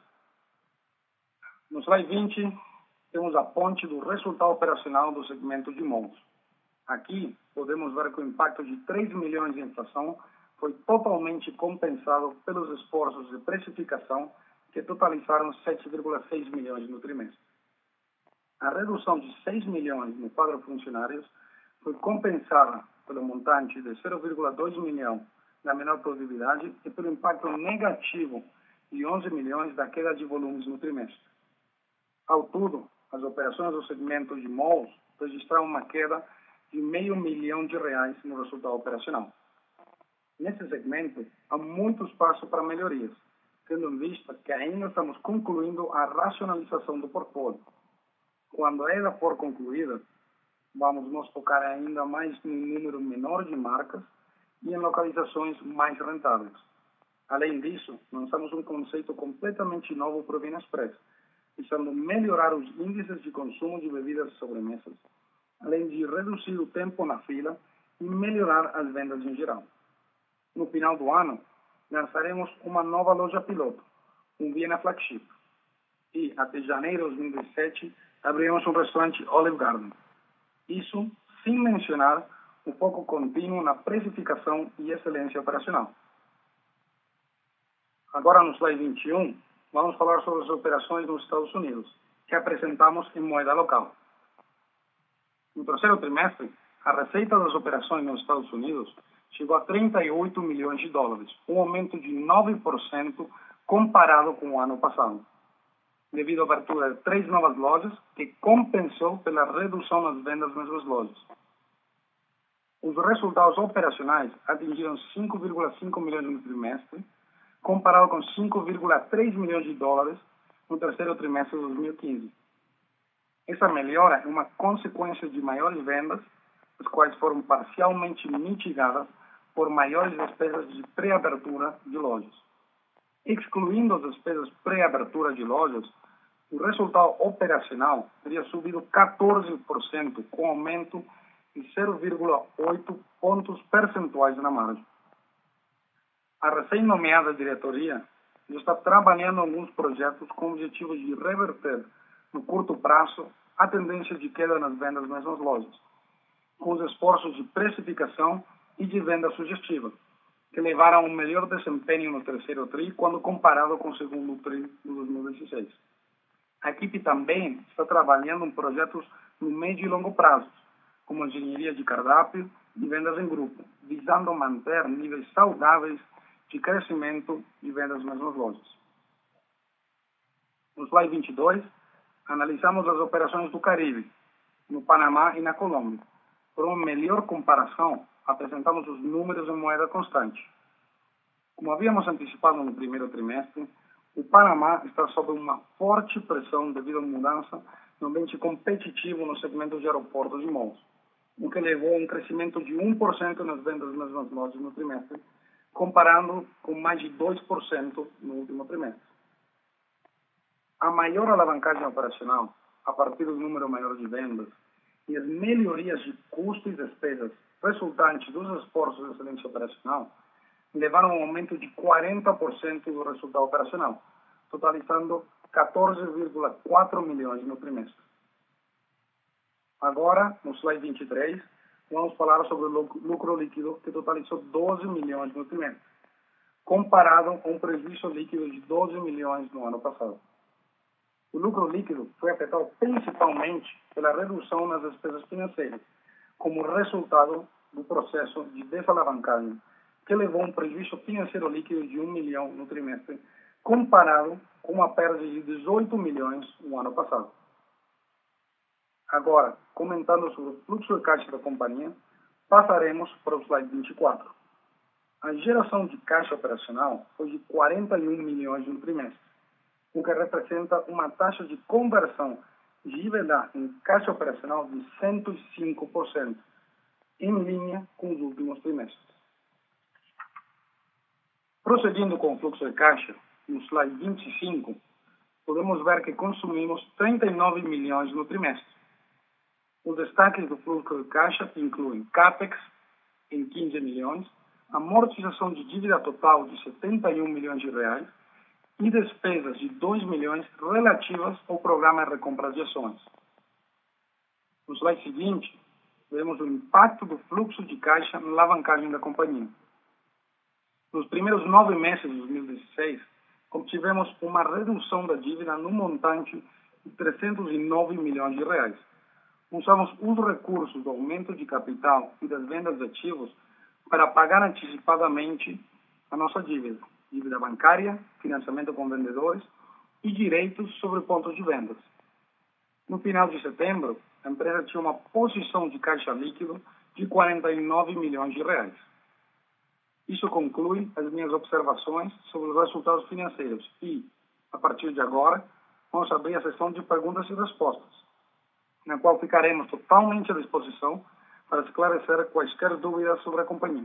No slide 20, temos a ponte do resultado operacional do segmento de malls. Aqui, podemos ver que o impacto de 3 milhões de inflação foi totalmente compensado pelos esforços de precificação, que totalizaram 7,6 milhões no trimestre. A redução de 6 milhões no quadro funcionários foi compensada pelo montante de 0,2 milhão da menor produtividade e pelo impacto negativo de 11 milhões da queda de volumes no trimestre. Ao todo, as operações do segmento de malls registraram uma queda de R$500 mil no resultado operacional. Nesse segmento, há muito espaço para melhorias, tendo em vista que ainda estamos concluindo a racionalização do portfólio. Quando ela for concluída, vamos nos focar ainda mais num número menor de marcas e em localizações mais rentáveis. Além disso, lançamos um conceito completamente novo para o Vina Express, visando melhorar os índices de consumo de bebidas e sobremesas, além de reduzir o tempo na fila e melhorar as vendas em geral. No final do ano, lançaremos uma nova loja piloto, um Viena Flagship, e até janeiro de 2017 abriremos um restaurante Olive Garden. Isso sem mencionar o foco contínuo na precificação e excelência operacional. Agora, no slide 21, vamos falar sobre as operações nos Estados Unidos, que apresentamos em moeda local. No terceiro trimestre, a receita das operações nos Estados Unidos chegou a 38 milhões de dólares, um aumento de 9% comparado com o ano passado, devido à abertura de 3 novas lojas, que compensou pela redução nas vendas nas mesmas lojas. Os resultados operacionais atingiram 5,5 milhões no trimestre, comparado com 5,3 milhões de dólares no terceiro trimestre de 2015. Essa melhora é uma consequência de maiores vendas, as quais foram parcialmente mitigadas por maiores despesas de pré-abertura de lojas. Excluindo as despesas pré-abertura de lojas, o resultado operacional teria subido 14%, com aumento de 0,8 pontos percentuais na margem. A recém-nomeada diretoria já está trabalhando em alguns projetos com o objetivo de reverter, no curto prazo, a tendência de queda nas vendas nas mesmas lojas, com os esforços de precificação e de venda sugestiva, que levaram a um melhor desempenho no terceiro TRI quando comparado com o segundo TRI de 2016. A equipe também está trabalhando em projetos no médio e longo prazo, como engenharia de cardápio e vendas em grupo, visando manter níveis saudáveis de crescimento de vendas nas mesmas lojas. No slide 22, analisamos as operações do Caribe, no Panamá e na Colômbia. Por uma melhor comparação, apresentamos os números em moeda constante. Como havíamos antecipado no primeiro trimestre, o Panamá está sob uma forte pressão devido à mudança no ambiente competitivo no segmento de aeroportos e malls, o que levou a um crescimento de 1% nas vendas nas mesmas lojas no trimestre, comparando com mais de 2% no último trimestre. A maior alavancagem operacional, a partir do número maior de vendas, e as melhorias de custo e despesas resultantes dos esforços de excelência operacional levaram a um aumento de 40% do resultado operacional, totalizando 14,4 milhões no trimestre. Agora, no slide 23, vamos falar sobre o lucro líquido, que totalizou 12 milhões no trimestre, comparado a um prejuízo líquido de 12 milhões no ano passado. O lucro líquido foi afetado principalmente pela redução nas despesas financeiras, como resultado do processo de desalavancagem, que levou a um prejuízo financeiro líquido de 1 milhão no trimestre, comparado com uma perda de 18 milhões no ano passado. Agora, comentando sobre o fluxo de caixa da companhia, passaremos para o slide 24. A geração de caixa operacional foi de 41 milhões no trimestre, o que representa uma taxa de conversão de EBITDA em caixa operacional de 105%, em linha com os últimos trimestres. Prosseguindo com o fluxo de caixa, no slide 25, podemos ver que consumimos 39 milhões no trimestre. Os destaques do fluxo de caixa incluem CAPEX em 15 milhões, amortização de dívida total de 71 milhões de reais e despesas de 2 milhões relativas ao programa de recompra de ações. No slide seguinte, vemos o impacto do fluxo de caixa na alavancagem da companhia. Nos primeiros 9 meses de 2016, obtivemos uma redução da dívida no montante de 309 milhões de reais. Usamos os recursos do aumento de capital e das vendas de ativos para pagar antecipadamente a nossa dívida bancária, financiamento com vendedores e direitos sobre pontos de vendas. No final de setembro, a empresa tinha uma posição de caixa líquido de 49 milhões de reais. Isso conclui as minhas observações sobre os resultados financeiros e, a partir de agora, vamos abrir a sessão de perguntas e respostas, na qual ficaremos totalmente à disposição para esclarecer quaisquer dúvidas sobre a companhia.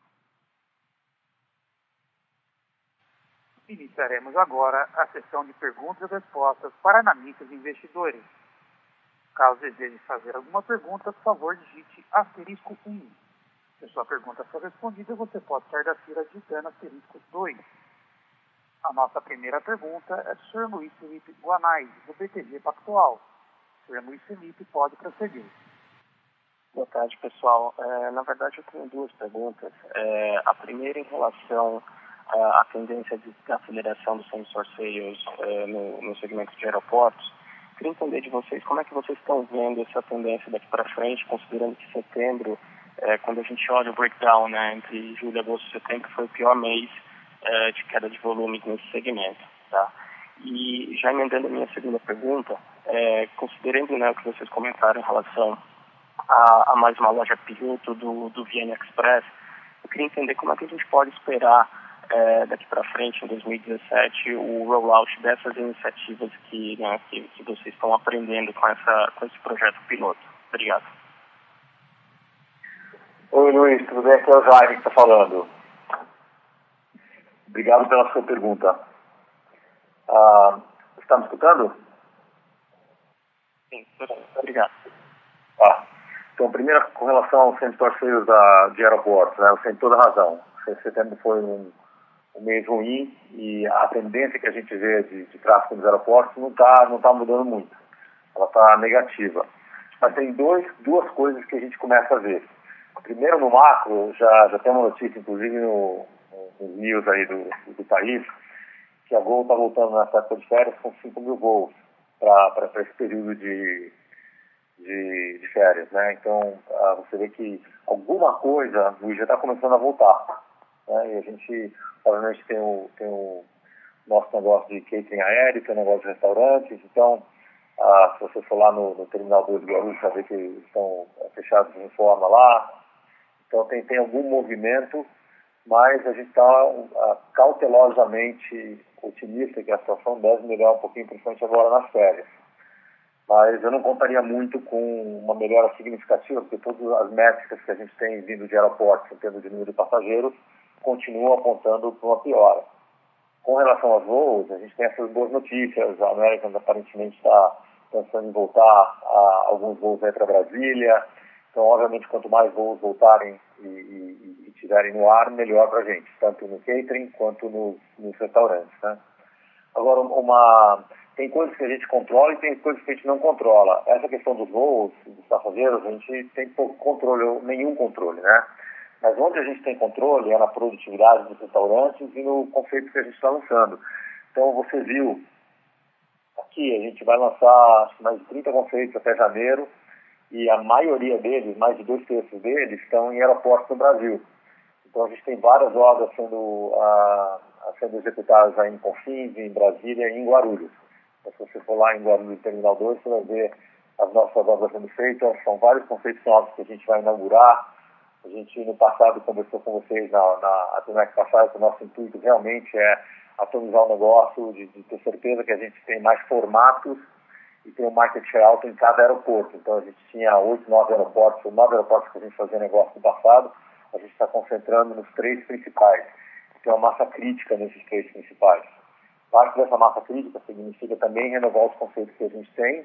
Iniciaremos agora a sessão de perguntas e respostas para analistas e investidores. Caso deseje fazer alguma pergunta, por favor, digite *1. Se a sua pergunta for respondida, você pode sair da fila digitando *2. A nossa primeira pergunta é do Sr. Luiz Felipe Guanais, do BTG Pactual. Sr. Luiz Felipe, pode prosseguir. Boa tarde, pessoal. Na verdade, eu tenho duas perguntas. A primeira em relação à tendência de aceleração do same-store sales no segmento de aeroportos. Queria entender de vocês como é que vocês estão vendo essa tendência daqui para frente, considerando que setembro, quando a gente olha o breakdown, né, entre julho, agosto e setembro, foi o pior mês de queda de volume nesse segmento. Tá? E já emendando a minha segunda pergunta, considerando, né, o que vocês comentaram em relação a mais uma loja piloto do Vienna Express, eu queria entender como é que a gente pode esperar daqui para frente, em 2017, o rollout dessas iniciativas que vocês estão aprendendo com esse projeto piloto. Obrigado. Oi, Luiz, tudo bem? Aqui é o Jaime que está falando. Obrigado pela sua pergunta. Você está me escutando? Sim, obrigado. Então, primeiro, com relação ao same-store sales de aeroportos, né, você tem toda a razão. Setembro foi um mês ruim e a tendência que a gente vê de tráfego nos aeroportos não tá mudando muito. Ela está negativa. Mas tem duas coisas que a gente começa a ver. Primeiro, no macro, já tem uma notícia, inclusive nos news aí do país, que a Gol está voltando nessa época de férias com 5 mil voos para esse período de férias, né? Então, você vê que alguma coisa já está começando a voltar, né? E a gente, obviamente, tem o nosso negócio de catering aéreo, tem o negócio de restaurantes. Então, se você for lá no Terminal 2 de Guarulhos, você vê que estão fechados de forma lá. Então, tem algum movimento, mas a gente está cautelosamente otimista que a situação deve melhorar um pouquinho, principalmente agora nas férias. Mas eu não contaria muito com uma melhora significativa, porque todas as métricas que a gente tem vindo de aeroportos, em termos de número de passageiros, continuam apontando para uma piora. Com relação aos voos, a gente tem essas boas notícias. A American aparentemente está pensando em voltar a alguns voos aí para Brasília. Então, obviamente, quanto mais voos voltarem e estiverem no ar, melhor para a gente, tanto no catering quanto nos restaurantes, né? Agora, tem coisas que a gente controla e tem coisas que a gente não controla. Essa questão dos voos, dos passageiros, a gente tem pouco controle, nenhum controle, né? Mas onde a gente tem controle é na produtividade dos restaurantes e no conceito que a gente está lançando. Então, você viu, aqui a gente vai lançar acho que mais de 30 conceitos até janeiro e a maioria deles, mais de 2/3 deles, estão em aeroportos no Brasil. Então a gente tem várias obras sendo executadas aí em Confins, em Brasília e em Guarulhos. Então, se você for lá em Guarulhos, Terminal 2, você vai ver as nossas obras sendo feitas. São vários conceitos novos que a gente vai inaugurar. A gente, no passado, conversou com vocês na turnê passada, que o nosso intuito realmente é atomizar o negócio, de ter certeza que a gente tem mais formatos e tem um market share alto em cada aeroporto. Então, a gente tinha 8, 9 aeroportos, ou 9 aeroportos que a gente fazia negócio no passado. A gente está concentrando nos 3 principais. Tem uma massa crítica nesses 3 principais. Parte dessa massa crítica significa também renovar os conceitos que a gente tem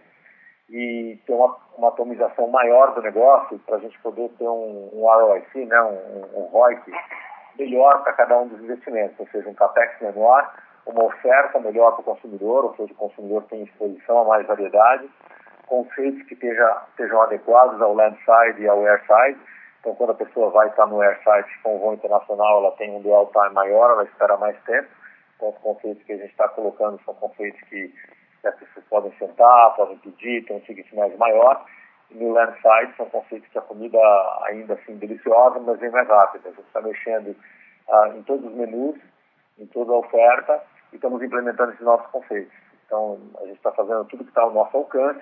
e ter uma atomização maior do negócio para a gente poder ter um ROIC, né, um ROIC melhor para cada um dos investimentos, ou seja, um CAPEX menor, uma oferta melhor para o consumidor, ou seja, o consumidor tem exposição a mais variedade, conceitos que estejam adequados ao landside e ao airside. Então, quando a pessoa vai estar no airside com um voo internacional, ela tem um dwell time maior, ela espera mais tempo. Então, os conceitos que a gente está colocando são conceitos que as pessoas podem sentar, podem pedir, tem um ticket médio maior. E no landside são conceitos que a comida ainda assim deliciosa, mas vem mais rápida. A gente está mexendo em todos os menus, em toda a oferta, e estamos implementando esses novos conceitos. Então, a gente está fazendo tudo que está ao nosso alcance,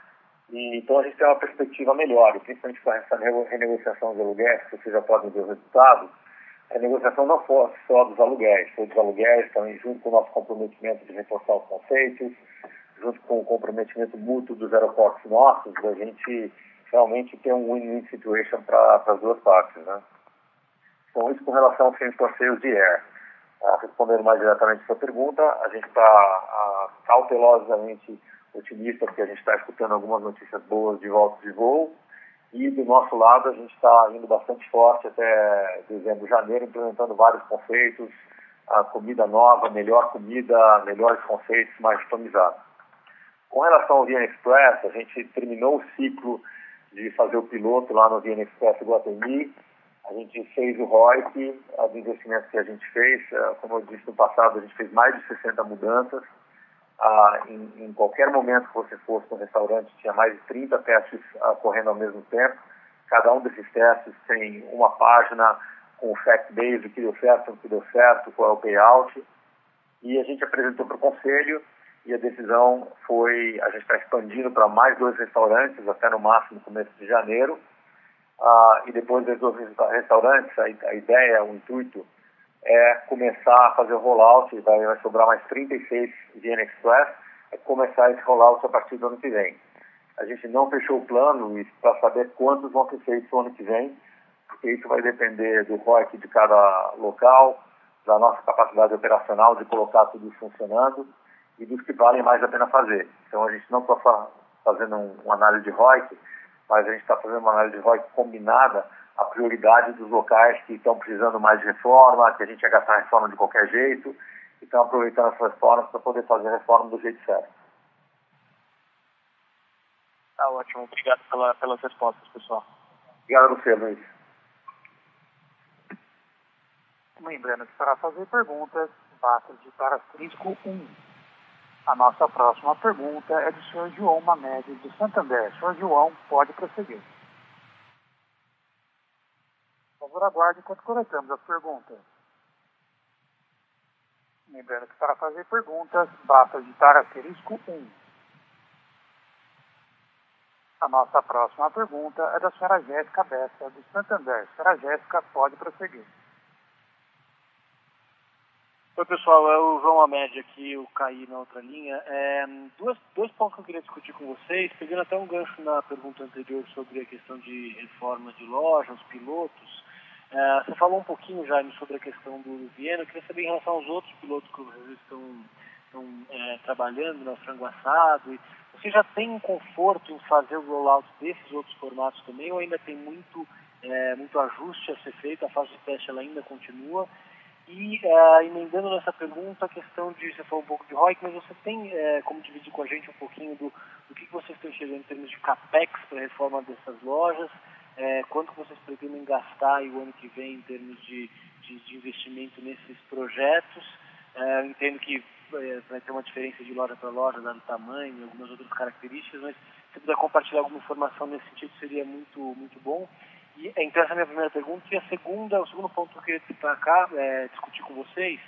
e então a gente tem uma perspectiva melhor, e principalmente com essa renegociação dos aluguéis, que vocês já podem ver o resultado. A negociação não foi só dos aluguéis, foi dos aluguéis também, junto com o nosso comprometimento de reforçar os conceitos, junto com o comprometimento mútuo dos aeroportos nossos, da gente realmente ter um win-win situation para as duas partes, né? Então, isso com relação aos same-store sales de air. Respondendo mais diretamente a sua pergunta, a gente está cautelosamente otimista, porque a gente está escutando algumas notícias boas de volta de voo, e do nosso lado a gente está indo bastante forte até dezembro, janeiro, implementando vários conceitos, a comida nova, melhor comida, melhores conceitos, mais customizados. Com relação ao Vienna Express, a gente terminou o ciclo de fazer o piloto lá no Vienna Express Iguatemi. A gente fez o ROIC, os investimentos que a gente fez. Como eu disse no passado, a gente fez mais de 60 mudanças. Em qualquer momento que você fosse no restaurante, tinha mais de 30 testes correndo ao mesmo tempo. Cada um desses testes tem uma página com o fact base, o que deu certo, o que deu certo, qual é o payout. E a gente apresentou para o conselho e a decisão foi, a gente está expandindo para mais 2 restaurantes, até no máximo começo de janeiro. E depois desses 2 restaurantes, a ideia, o intuito é começar a fazer o rollout, vai sobrar mais 36 Vienna Express, é começar esse rollout a partir do ano que vem. A gente não fechou o plano para saber quantos vão ser feitos no ano que vem, porque isso vai depender do ROIC de cada local, da nossa capacidade operacional de colocar tudo isso funcionando e dos que valem mais a pena fazer. Então a gente não está fazendo uma análise de ROIC, mas a gente está fazendo uma análise de ROIC combinada à prioridade dos locais que estão precisando mais de reforma, que a gente ia gastar a reforma de qualquer jeito, e estão aproveitando essas reformas para poder fazer a reforma do jeito certo. Tá ótimo, obrigado pelas respostas, pessoal. Obrigado a você, Luiz. Lembrando que para fazer perguntas, basta digitar asterisco 1. A nossa próxima pergunta é do Sr. João Mamede, do Santander. Sr. João, pode prosseguir. Por favor, aguarde enquanto coletamos as perguntas. Lembrando que para fazer perguntas, basta digitar asterisco 1. A nossa próxima pergunta é da senhora Jéssica Bessa, do Santander. Senhora Jéssica, pode prosseguir. Oi, pessoal, é o João Amédio aqui, eu caí na outra linha. Dois pontos que eu queria discutir com vocês, pegando até um gancho na pergunta anterior sobre a questão de reforma de loja, os pilotos. Você falou um pouquinho, Jaime, sobre a questão do Vienna. Eu queria saber em relação aos outros pilotos que vocês estão trabalhando, no frango assado. Você já tem um conforto em fazer o rollout desses outros formatos também, ou ainda tem muito ajuste a ser feito, a fase de teste ela ainda continua? E emendando nessa pergunta, a questão de, você falou um pouco de ROIC, mas você tem como dividir com a gente um pouquinho do que vocês estão enxergando em termos de CAPEX para a reforma dessas lojas, quanto que vocês pretendem gastar o ano que vem em termos de investimento nesses projetos? Entendo que vai ter uma diferença de loja para loja, dado o tamanho e algumas outras características, mas Se puder compartilhar alguma informação nesse sentido, seria muito bom. E, então, essa é a minha primeira pergunta. E o segundo ponto que eu queria destacar, discutir com vocês,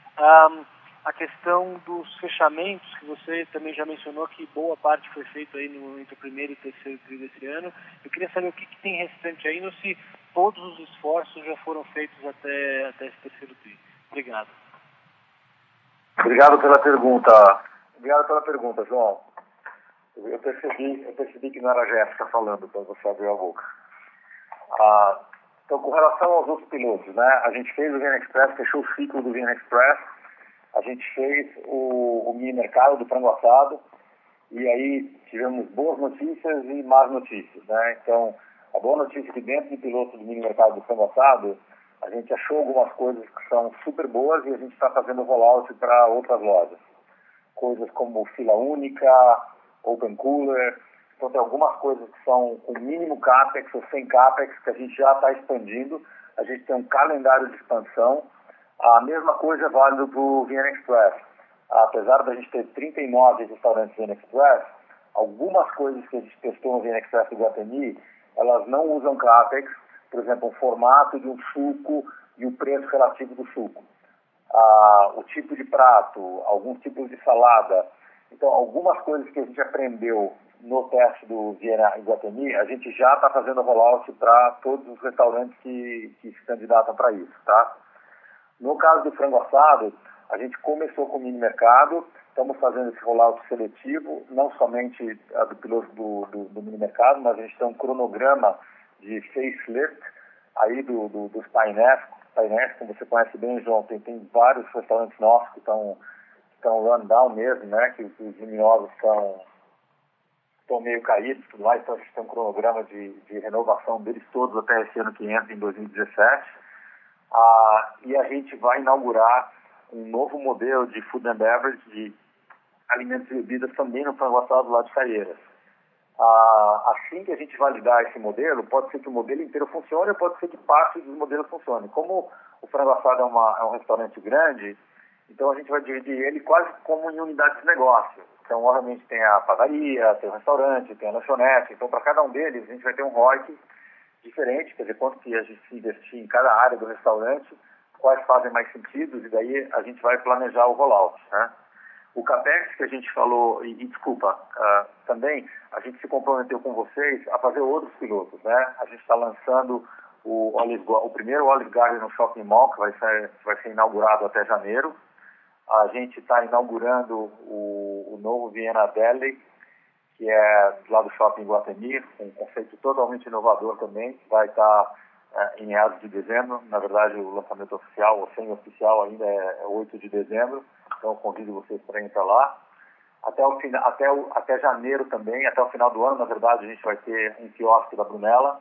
a questão dos fechamentos, que você também já mencionou que boa parte foi feito aí entre o primeiro e terceiro tri desse ano. Eu queria saber o que tem restante ainda, se todos os esforços já foram feitos até esse terceiro tri. Obrigado. Obrigado pela pergunta, João. Eu percebi que não era a Jéssica falando quando você abriu a boca. Então, com relação aos outros pilotos, né? A gente fez o Vienna Express, fechou o ciclo do Vienna Express, a gente fez o mini mercado do frango assado, e aí tivemos boas notícias e más notícias, né? Então, a boa notícia é que dentro do piloto do mini mercado do frango assado, a gente achou algumas coisas que são super boas e a gente está fazendo rollout para outras lojas. Coisas como fila única, open cooler. Então tem algumas coisas que são com mínimo CAPEX ou sem CAPEX que a gente já está expandindo. A gente tem um calendário de expansão. A mesma coisa é válida para o Vienna Express. Apesar da gente ter 39 restaurantes Vienna Express, algumas coisas que a gente testou no Vienna Express do Guatemi, elas não usam CAPEX. Por exemplo, o formato de um suco e o preço relativo do suco. O tipo de prato, alguns tipos de salada. Então, algumas coisas que a gente aprendeu no teste do Vienna e Guatemi, a gente já está fazendo rollout para todos os restaurantes que se candidatam para isso, tá? No caso do frango assado, a gente começou com o mini mercado, estamos fazendo esse rollout seletivo, não somente do piloto do mini mercado, mas a gente tem um cronograma de facelift aí dos painéis, como você conhece bem, João, tem vários restaurantes nossos que estão rundown mesmo, né, que os luminosos estão meio caídos e tudo mais, então a gente tem um cronograma de renovação deles todos até esse ano que entra, em 2017. E a gente vai inaugurar um novo modelo de food and beverage, de alimentos e bebidas também no frango assado lá de Caieiras. Assim que a gente validar esse modelo, pode ser que o modelo inteiro funcione ou pode ser que parte dos modelos funcione. Como o frango assado é um restaurante grande, então a gente vai dividir ele quase como em unidades de negócio. Então, obviamente, tem a padaria, tem o restaurante, tem a lanchonete. Então, para cada um deles, a gente vai ter um ROIC diferente, quer dizer, quanto que a gente se investir em cada área do restaurante, quais fazem mais sentido, e daí a gente vai planejar o rollout, né? O CAPEX que a gente falou, também a gente se comprometeu com vocês a fazer outros pilotos, né? A gente está lançando o primeiro Olive Garden no Shopping Mall, que vai ser inaugurado até janeiro. A gente está inaugurando o novo Vienna Deli, que é lá do Shopping Guatemi, um conceito totalmente inovador também, que vai estar em meados de dezembro. Na verdade, o lançamento oficial, ou semi-oficial, ainda é 8 de dezembro. Então, eu convido vocês para ir para lá. Até janeiro também, até o final do ano, na verdade, a gente vai ter um quiosque da Brunella.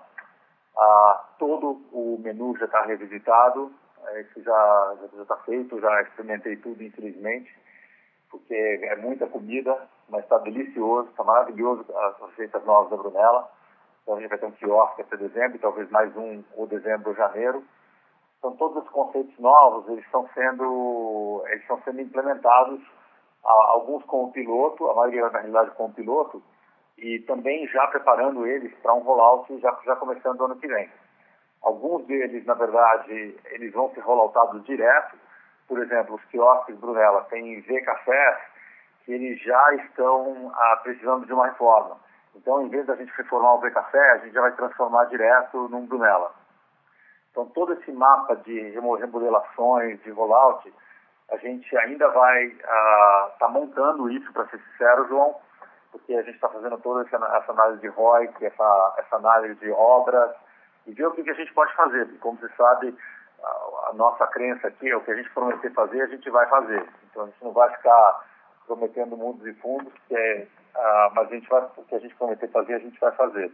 Todo o menu já está revisitado. Isso já está feito, já experimentei tudo, infelizmente, porque é muita comida, mas está delicioso, está maravilhoso as receitas novas da Brunella. Então, a gente vai ter um quiosque até dezembro, talvez mais um ou dezembro ou janeiro. Então, todos os conceitos novos, eles estão sendo implementados, alguns com o piloto, a maioria, na realidade, com o piloto, e também já preparando eles para um rollout já começando o ano que vem. Alguns deles, na verdade, eles vão ser rolloutados direto. Por exemplo, os quiosques Brunella têm V-Cafés que eles já estão precisando de uma reforma. Então, em vez da gente reformar o V-Café, a gente já vai transformar direto num Brunella. Então, todo esse mapa de remodelações, de rollout, a gente ainda vai estar montando isso, para ser sincero, João, porque a gente está fazendo toda essa análise de ROIC, essa análise de obras, e ver o que a gente pode fazer. Porque, como você sabe, a nossa crença aqui é o que a gente prometer fazer, a gente vai fazer. Então, a gente não vai ficar prometendo mundos e fundos, mas o que a gente prometer fazer, a gente vai fazer.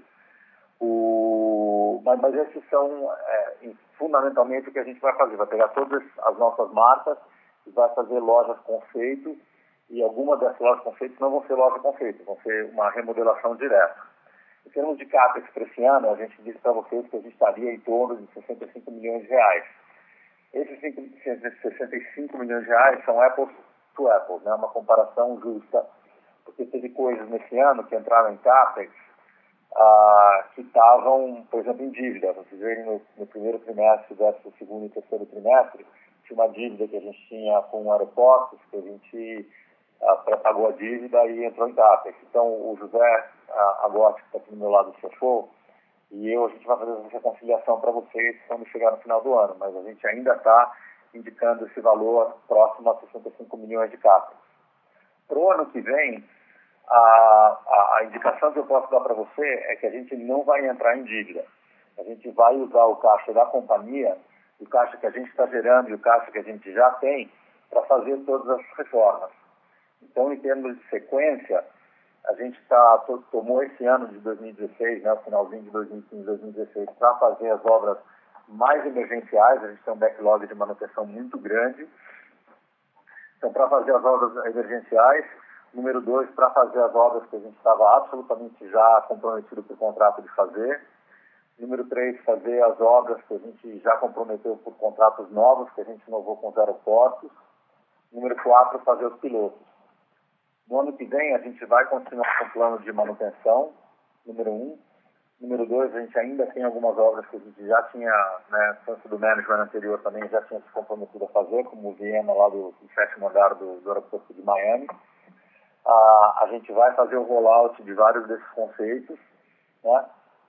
Mas esses são fundamentalmente o que a gente vai fazer. Vai pegar todas as nossas marcas e vai fazer lojas conceito, e algumas dessas lojas conceito não vão ser lojas conceito, vão ser uma remodelação direta. Em termos de CAPEX para esse ano, a gente disse para vocês que a gente estaria em torno de 65 milhões de reais. Esses 65 milhões de reais são apples to apples, né? Uma comparação justa, porque teve coisas nesse ano que entraram em CAPEX que estavam, por exemplo, em dívida. Vocês verem no primeiro trimestre versus o segundo e terceiro trimestre, tinha uma dívida que a gente tinha com aeroportos, que a gente pré-pagou a dívida e entrou em CAPEX. Então, o José agora, que está aqui do meu lado, fechou, e a gente vai fazer essa reconciliação para vocês quando chegar no final do ano, mas a gente ainda está indicando esse valor próximo a 65 milhões de CAPEX. Para o ano que vem, a indicação que eu posso dar para você é que a gente não vai entrar em dívida. A gente vai usar o caixa da companhia, o caixa que a gente está gerando e o caixa que a gente já tem, para fazer todas as reformas. Então, em termos de sequência, a gente tomou esse ano de 2016, né, o finalzinho de 2015, 2016, para fazer as obras mais emergenciais. A gente tem um backlog de manutenção muito grande. Então, para fazer as obras emergenciais. Número 2, para fazer as obras que a gente estava absolutamente já comprometido por contrato de fazer. Número 3, fazer as obras que a gente já comprometeu por contratos novos, que a gente inovou com os aeroportos. Número 4, fazer os pilotos. No ano que vem, a gente vai continuar com o plano de manutenção, número 1. Número 2, a gente ainda tem algumas obras que a gente já tinha, né, tanto do management anterior também, já tinha se comprometido a fazer, como o Viena lá do 7º andar do aeroporto de Miami. A gente vai fazer o rollout de vários desses conceitos, né?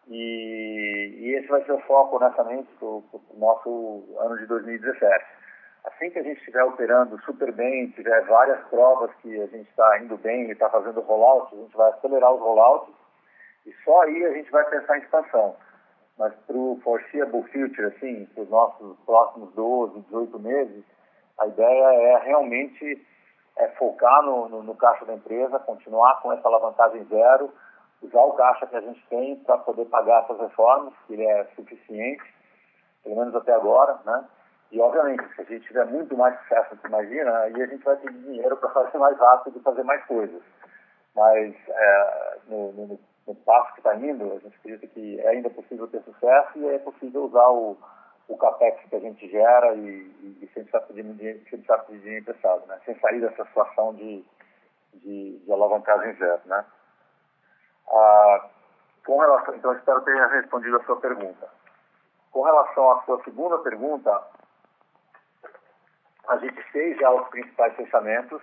E esse vai ser o foco, honestamente, do nosso ano de 2017. Assim que a gente estiver operando super bem, tiver várias provas que a gente está indo bem e está fazendo rollout, a gente vai acelerar os rollouts e só aí a gente vai pensar em expansão. Mas para o foreseeable future, assim, para os nossos próximos 12, 18 meses, a ideia é realmente focar no caixa da empresa, continuar com essa alavancagem zero, usar o caixa que a gente tem para poder pagar essas reformas, que ele é suficiente, pelo menos até agora, né? E, obviamente, se a gente tiver muito mais sucesso do que imagina, aí a gente vai ter dinheiro para fazer mais rápido e fazer mais coisas. Mas, no passo que está indo, a gente acredita que é ainda possível ter sucesso e é possível usar o CAPEX que a gente gera e sem precisar pedir dinheiro emprestado, né? Sem sair dessa situação de alavancagem zero, né? Com relação, então, espero ter respondido a sua pergunta. Com relação à sua segunda pergunta, a gente fez já os principais fechamentos.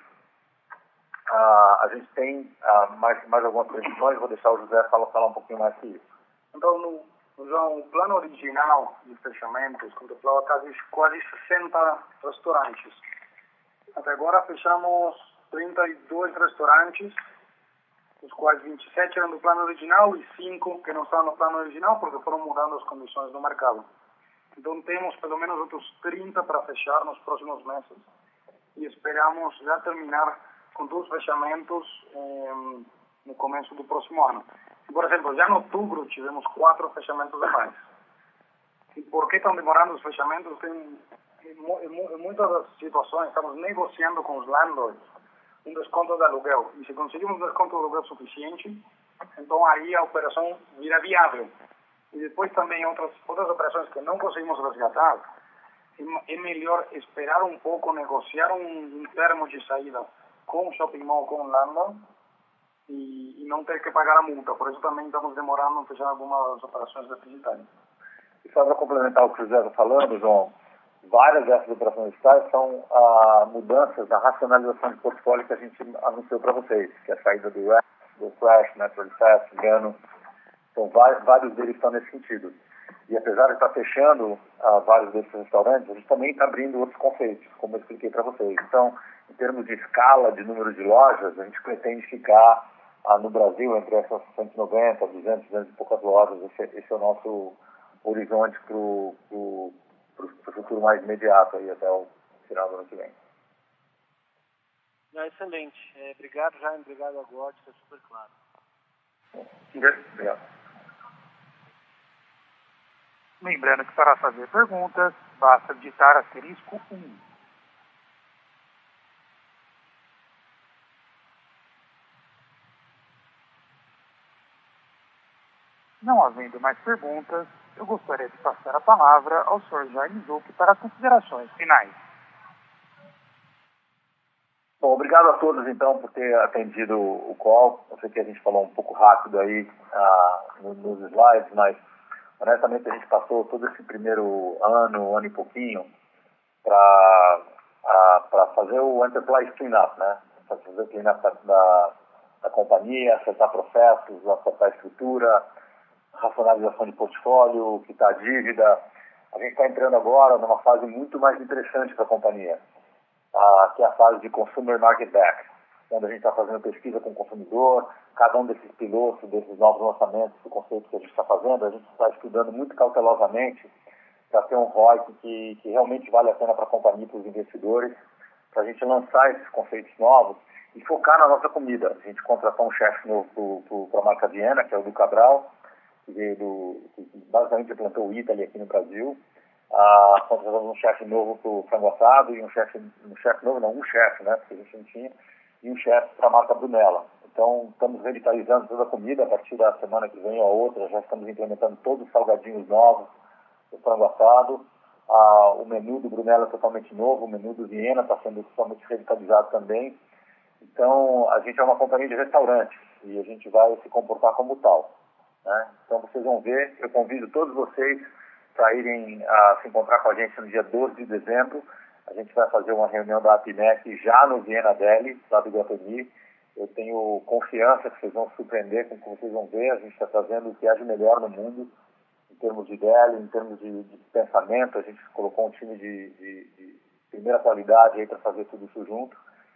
A gente tem mais algumas previsões, vou deixar o José falar um pouquinho mais sobre isso. Então, João, o plano original de fechamentos contemplava quase 60 restaurantes. Até agora fechamos 32 restaurantes, os quais 27 eram do plano original e 5 que não estavam no plano original porque foram mudando as condições do mercado. Então temos pelo menos outros 30 para fechar nos próximos meses e esperamos já terminar com todos os fechamentos no começo do próximo ano. Por exemplo, já em outubro tivemos 4 fechamentos a mais. E por que estão demorando os fechamentos? Em muitas das situações estamos negociando com os landlords um desconto de aluguel. E se conseguimos um desconto de aluguel suficiente, então aí a operação vira viável. E depois também outras operações que não conseguimos resgatar, é melhor esperar um pouco, negociar um termo de saída com o shopping mall, com o landlord, e não ter que pagar a multa. Por isso também estamos demorando em fechar algumas operações deficitárias. E só para complementar o que o José está falando, João, várias dessas operações fiscais são mudanças, a racionalização de portfólio que a gente anunciou para vocês, que é a saída do Crash, Natural Fast, Gano. Então, vários deles estão nesse sentido. E apesar de estar fechando vários desses restaurantes, a gente também está abrindo outros conceitos, como eu expliquei para vocês. Então, em termos de escala, de número de lojas, a gente pretende ficar no Brasil entre essas 190, 200 e poucas lojas. Esse é o nosso horizonte para o futuro mais imediato, aí, até o final do ano que vem. Excelente. Obrigado, Jaime. Obrigado, Agora. Está super claro. Obrigado. Lembrando que para fazer perguntas, basta digitar asterisco 1. Não havendo mais perguntas, eu gostaria de passar a palavra ao Sr. Jaime Zucchi para as considerações finais. Bom, obrigado a todos, então, por ter atendido o call. Eu sei que a gente falou um pouco rápido aí nos slides, mas, honestamente, a gente passou todo esse primeiro ano e pouquinho, para fazer o Enterprise Cleanup, né? Para fazer o cleanup da companhia, acertar processos, acertar estrutura, racionalização de portfólio, quitar dívida. A gente está entrando agora numa fase muito mais interessante para a companhia, que é a fase de Consumer Market Back, onde a gente está fazendo pesquisa com o consumidor. Cada um desses pilotos, desses novos lançamentos, do conceito que a gente está fazendo, a gente está estudando muito cautelosamente para ter um ROI que realmente vale a pena para a companhia e para os investidores, para a gente lançar esses conceitos novos e focar na nossa comida. A gente contratou um chefe novo para a marca Viena, que é o do Cabral, que basicamente implantou o Italy aqui no Brasil. Contratamos um chefe novo para o frango assado e um chefe novo, né, porque a gente não tinha, e um chefe para a marca Brunella. Então, estamos revitalizando toda a comida. A partir da semana que vem ou a outra, já estamos implementando todos os salgadinhos novos do frango assado. O menu do Brunella é totalmente novo, o menu do Viena está sendo totalmente revitalizado também. Então, a gente é uma companhia de restaurante e a gente vai se comportar como tal, né? Então, vocês vão ver, eu convido todos vocês para irem se encontrar com a gente no dia 12 de dezembro. A gente vai fazer uma reunião da APMEC já no Viena Deli, lá do Guatemi. Eu tenho confiança que vocês vão se surpreender com o que vocês vão ver. A gente está trazendo o que há de melhor no mundo, em termos de deli, em termos de pensamento. A gente colocou um time de primeira qualidade aí para fazer tudo isso junto.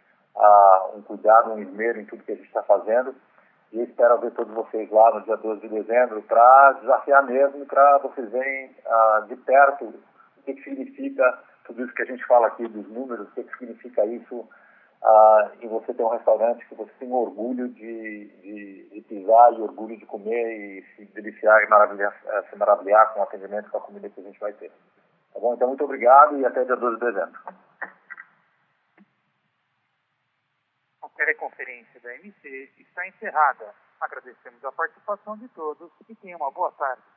Um cuidado, um esmero em tudo que a gente está fazendo. E eu espero ver todos vocês lá no dia 12 de dezembro para desafiar mesmo, para vocês verem de perto o que significa tudo isso que a gente fala aqui dos números, o que significa isso em você ter um restaurante que você tem orgulho de pisar e orgulho de comer e se deliciar e se maravilhar com o atendimento, com a comida que a gente vai ter. Tá bom? Então, muito obrigado e até dia 12 de dezembro. A teleconferência da MC está encerrada. Agradecemos a participação de todos e tenham uma boa tarde.